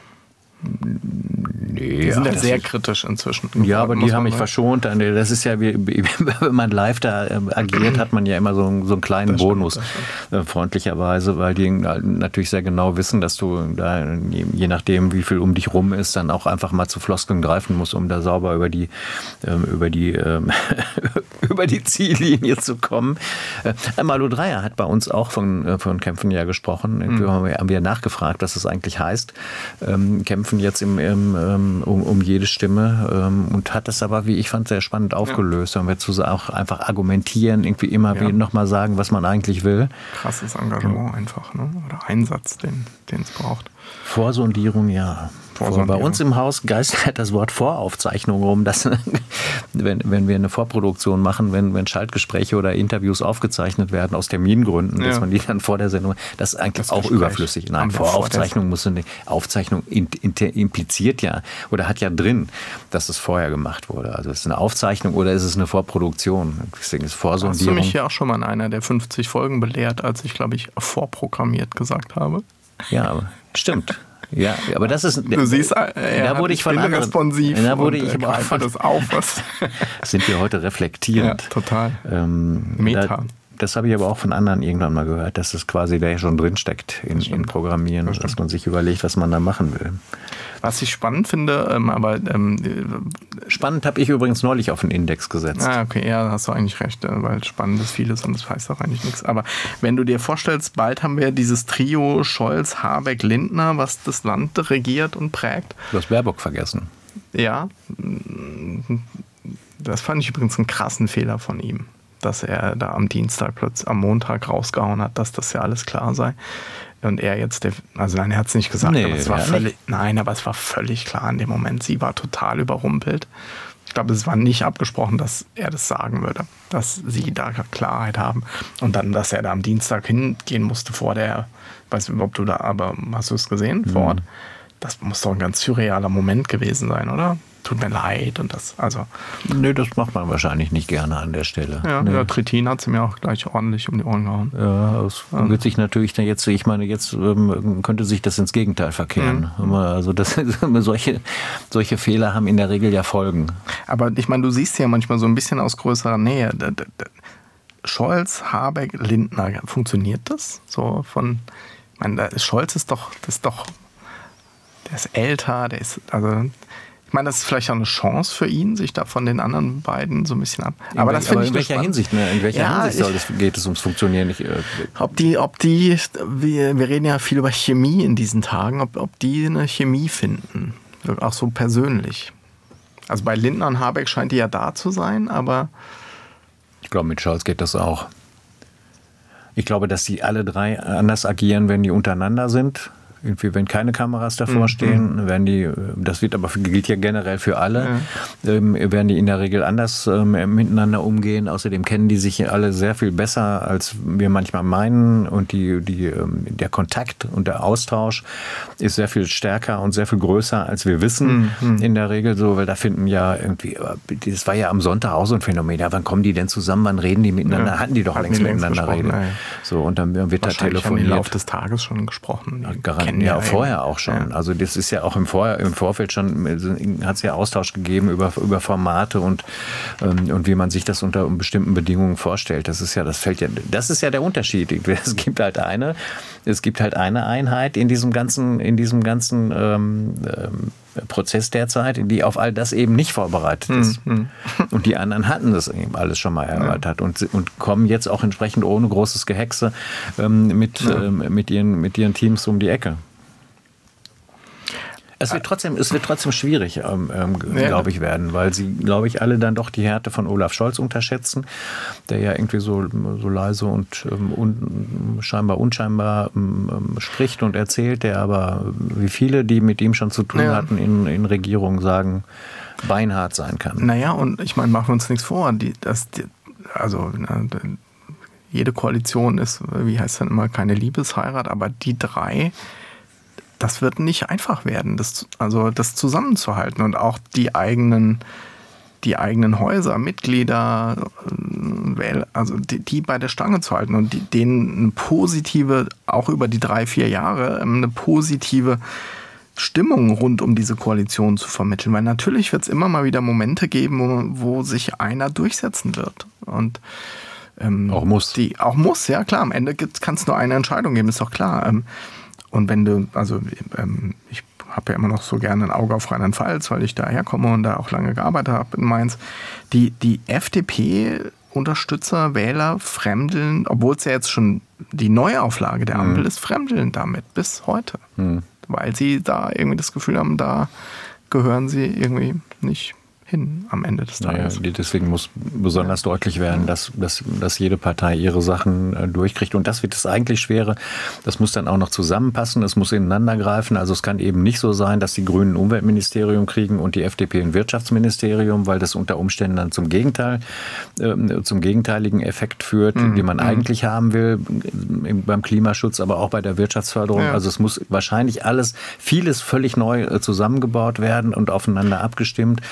Nee, Die sind ja das sehr ist- kritisch inzwischen. Ja, aber muss die man haben mich sagen. verschont. Das ist ja, wie, wie- wenn man live da äh, agiert, hat man ja immer so, einen- so einen kleinen Das stimmt, Bonus, das äh, freundlicherweise, weil die natürlich sehr genau wissen, dass du da, je, je nachdem, wie viel um dich rum ist, dann auch einfach mal zu Floskeln greifen musst, um da sauber über die, ähm, über die, ähm, über die Ziellinie zu kommen. Äh, Malu Dreyer hat bei uns auch von, äh, von Kämpfen ja gesprochen. Mhm. Haben wir, haben wir nachgefragt, was es eigentlich heißt. Ähm, Kämpfen jetzt im, im, ähm, um, um jede Stimme ähm, und hat das aber, wie ich fand, sehr spannend aufgelöst. Ja. Und wir zu auch einfach argumentieren, irgendwie immer Ja. wieder nochmal sagen, was man eigentlich will. Krasses Engagement einfach, ne? Oder Einsatz, den den es braucht. Vorsondierung, ja. Vorsondierung. Bei uns im Haus geistert das Wort Voraufzeichnung rum, dass wenn, wenn wir eine Vorproduktion machen, wenn, wenn Schaltgespräche oder Interviews aufgezeichnet werden aus Termingründen, Ja. dass man die dann vor der Sendung, das ist eigentlich Das auch Gespräch überflüssig. Nein, haben wir vor der Voraufzeichnung muss eine Aufzeichnung in, in, impliziert ja oder hat ja drin, dass es vorher gemacht wurde. Also ist es eine Aufzeichnung oder ist es eine Vorproduktion? Deswegen ist Hast du Vorsondierung. mich ja auch schon mal in einer der fünfzig Folgen belehrt, als ich, glaube ich, vorprogrammiert gesagt habe? Ja, aber stimmt. Ja, aber das ist. Du siehst, da wurde ich von anderen. Responsiv. Da wurde ich aber auch von, das auf, was. Sind wir heute reflektierend? Ja, total. Ähm, Meta. Da, das habe ich aber auch von anderen irgendwann mal gehört, dass das quasi da schon drinsteckt in, in Programmieren, das dass man sich überlegt, was man da machen will. Was ich spannend finde, ähm, aber... Ähm, spannend habe ich übrigens neulich auf den Index gesetzt. Ah, okay, ja, hast du eigentlich recht, weil spannend ist vieles und das heißt auch eigentlich nichts. Aber wenn du dir vorstellst, bald haben wir dieses Trio Scholz, Habeck, Lindner, was das Land regiert und prägt. Du hast Baerbock vergessen. Ja, das fand ich übrigens einen krassen Fehler von ihm, dass er da am Dienstag, plötzlich am Montag rausgehauen hat, dass das ja alles klar sei. Und er jetzt, der, also nein, er hat es nicht gesagt, nee, aber es war ja, völlig, nein, aber es war völlig klar in dem Moment. Sie war total überrumpelt. Ich glaube, es war nicht abgesprochen, dass er das sagen würde, dass sie da Klarheit haben. Und dann, dass er da am Dienstag hingehen musste vor der, weiß nicht, ob du da, aber hast du es gesehen vor Ort? Das muss doch ein ganz surrealer Moment gewesen sein, oder? Tut mir leid und das, also... Nö, das macht man wahrscheinlich nicht gerne an der Stelle. Ja, nee. ja Trittin hat sie mir auch gleich ordentlich um die Ohren gehauen. Ja, es ja. wird sich natürlich jetzt, ich meine, jetzt ähm, könnte sich das ins Gegenteil verkehren. Mhm. Also das, solche, solche Fehler haben in der Regel ja Folgen. Aber ich meine, du siehst ja manchmal so ein bisschen aus größerer Nähe. Scholz, Habeck, Lindner, funktioniert das? So von, ich meine, Scholz ist doch, das ist doch, der ist älter, der ist, also... Ich meine, das ist vielleicht auch eine Chance für ihn, sich da von den anderen beiden so ein bisschen ab. In aber das finde ich in welcher Hinsicht? Ne? In welcher ja, Hinsicht soll das, geht es ums Funktionieren? Nicht, äh, ob die, ob die, wir, wir reden ja viel über Chemie in diesen Tagen, ob, ob die eine Chemie finden, auch so persönlich. Also bei Lindner und Habeck scheint die ja da zu sein, aber ich glaube, mit Scholz geht das auch. Ich glaube, dass die alle drei anders agieren, wenn die untereinander sind. Irgendwie, wenn keine Kameras davor stehen, mhm. werden die, das wird aber gilt ja generell für alle, ja. ähm, werden die in der Regel anders ähm, miteinander umgehen. Außerdem kennen die sich alle sehr viel besser, als wir manchmal meinen. Und die, die, ähm, der Kontakt und der Austausch ist sehr viel stärker und sehr viel größer, als wir wissen. Mhm. In der Regel so, weil da finden ja irgendwie, das war ja am Sonntag auch so ein Phänomen. Ja, wann kommen die denn zusammen? Wann reden die miteinander? Ja. Hatten die doch Hatten längst die miteinander reden. Ja. So, und dann wird da telefoniert. Haben die im Laufe des Tages schon gesprochen. Ja, ja, ja vorher auch schon. Ja. Also das ist ja auch im, Vor- im Vorfeld schon, hat es ja Austausch gegeben über, über Formate und, ähm, und wie man sich das unter bestimmten Bedingungen vorstellt. Das ist ja, das fällt ja, das ist ja der Unterschied. Es gibt halt eine, es gibt halt eine Einheit in diesem ganzen, in diesem ganzen ähm, ähm, Prozess derzeit, die auf all das eben nicht vorbereitet ist. Mhm. Und die anderen hatten das eben alles schon mal erörtert ja. und, und kommen jetzt auch entsprechend ohne großes Gehexe ähm, mit, ja. ähm, mit, ihren, mit ihren Teams um die Ecke. Es wird trotzdem, es wird trotzdem schwierig, ähm, ähm, ja. glaube ich, werden, weil sie, glaube ich, alle dann doch die Härte von Olaf Scholz unterschätzen, der ja irgendwie so, so leise und ähm, un, scheinbar unscheinbar ähm, spricht und erzählt, der aber, wie viele, die mit ihm schon zu tun ja. hatten in, in Regierungen, sagen, beinhart sein kann. Naja, und ich meine, machen wir uns nichts vor, die, das, die, also na, jede Koalition ist, wie heißt es denn immer, keine Liebesheirat, aber die drei, das wird nicht einfach werden, das, also das zusammenzuhalten und auch die eigenen, die eigenen Häuser, Mitglieder, also die, die bei der Stange zu halten und die, denen eine positive, auch über die drei, vier Jahre, eine positive Stimmung rund um diese Koalition zu vermitteln. Weil natürlich wird es immer mal wieder Momente geben, wo, wo sich einer durchsetzen wird. Und ähm, auch muss. Die, auch muss, ja klar. Am Ende kann es nur eine Entscheidung geben, ist doch klar. Ähm, Und wenn du, also ähm, ich habe ja immer noch so gerne ein Auge auf Rheinland-Pfalz, weil ich da herkomme und da auch lange gearbeitet habe in Mainz, die, die F D P-Unterstützer, Wähler fremdeln, obwohl es ja jetzt schon die Neuauflage der Ampel mhm. ist, fremdeln damit bis heute. Mhm. Weil sie da irgendwie das Gefühl haben, da gehören sie irgendwie nicht hin am Ende des Tages. Naja, deswegen muss besonders ja. deutlich werden, dass, dass, dass jede Partei ihre Sachen äh, durchkriegt. Und das wird das eigentlich Schwere. Das muss dann auch noch zusammenpassen. Es muss ineinander greifen. Also es kann eben nicht so sein, dass die Grünen ein Umweltministerium kriegen und die F D P ein Wirtschaftsministerium, weil das unter Umständen dann zum Gegenteil, äh, zum gegenteiligen Effekt führt, mhm. den man mhm. eigentlich haben will, beim Klimaschutz, aber auch bei der Wirtschaftsförderung. Ja. Also es muss wahrscheinlich alles, vieles völlig neu äh, zusammengebaut werden und aufeinander abgestimmt. Und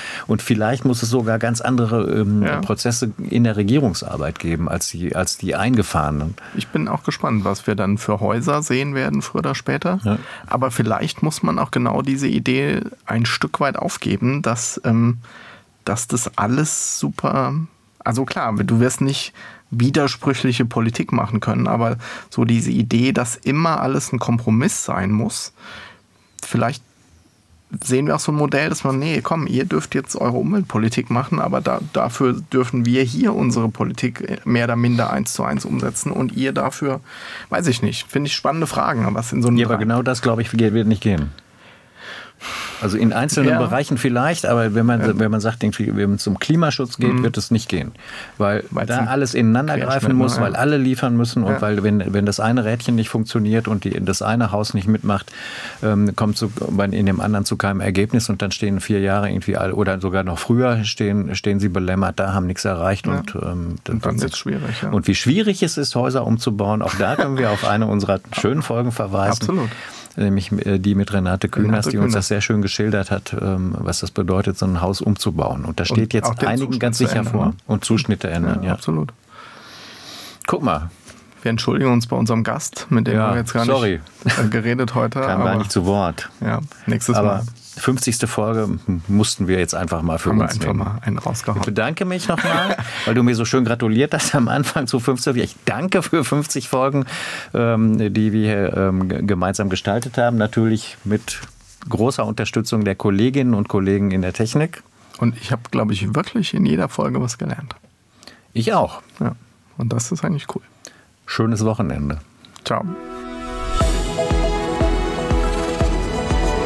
vielleicht muss es sogar ganz andere ähm, Ja. Prozesse in der Regierungsarbeit geben, als die, als die eingefahrenen. Ich bin auch gespannt, was wir dann für Häuser sehen werden, früher oder später. Ja. Aber vielleicht muss man auch genau diese Idee ein Stück weit aufgeben, dass, ähm, dass das alles super... Also klar, du wirst nicht widersprüchliche Politik machen können, aber so diese Idee, dass immer alles ein Kompromiss sein muss, vielleicht sehen wir auch so ein Modell, dass man, nee, komm, ihr dürft jetzt eure Umweltpolitik machen, aber da, dafür dürfen wir hier unsere Politik mehr oder minder eins zu eins umsetzen und ihr dafür, weiß ich nicht, finde ich spannende Fragen, aber was in so einem... Ja, aber genau das, glaube ich, wird nicht gehen. Also in einzelnen Ja. Bereichen vielleicht, aber wenn man, Ja. wenn man sagt, wenn es um Klimaschutz geht, Mhm. wird es nicht gehen. Weil Weil's da ein alles ineinander Querschnitt, greifen muss, ne? weil alle liefern müssen und Ja. weil, wenn, wenn das eine Rädchen nicht funktioniert und die, das eine Haus nicht mitmacht, ähm, kommt zu, in dem anderen zu keinem Ergebnis und dann stehen vier Jahre irgendwie, all, oder sogar noch früher stehen, stehen sie belämmert, da haben nichts erreicht. Ja. Und, ähm, Und dann wird es schwierig. Ja. Und wie schwierig es ist, Häuser umzubauen, auch da können wir auf eine unserer schönen Folgen verweisen. Absolut. Nämlich die mit Renate Künast, Renate die uns Künast. das sehr schön geschildert hat, was das bedeutet, so ein Haus umzubauen. Und da steht Und auch jetzt den einigen Zuschnitt ganz zu sicher ändern, vor. ne? Und Zuschnitte ändern, ja. Absolut. Guck mal, Wir entschuldigen uns bei unserem Gast, mit dem Ja, wir jetzt gar sorry. nicht äh, geredet heute. kam aber gar nicht zu Wort. ja, nächstes Aber Mal fünfzigste Folge mussten wir jetzt einfach mal für haben wir uns einfach nehmen. mal einen Ich rausgehauen. bedanke mich nochmal, weil du mir so schön gratuliert hast am Anfang zu fünfzig. Ich danke für fünfzig Folgen, ähm, die wir ähm, g- gemeinsam gestaltet haben. Natürlich mit großer Unterstützung der Kolleginnen und Kollegen in der Technik. Und ich habe, glaube ich, wirklich in jeder Folge was gelernt. Ich auch. Ja. Und das ist eigentlich cool. Schönes Wochenende. Ciao.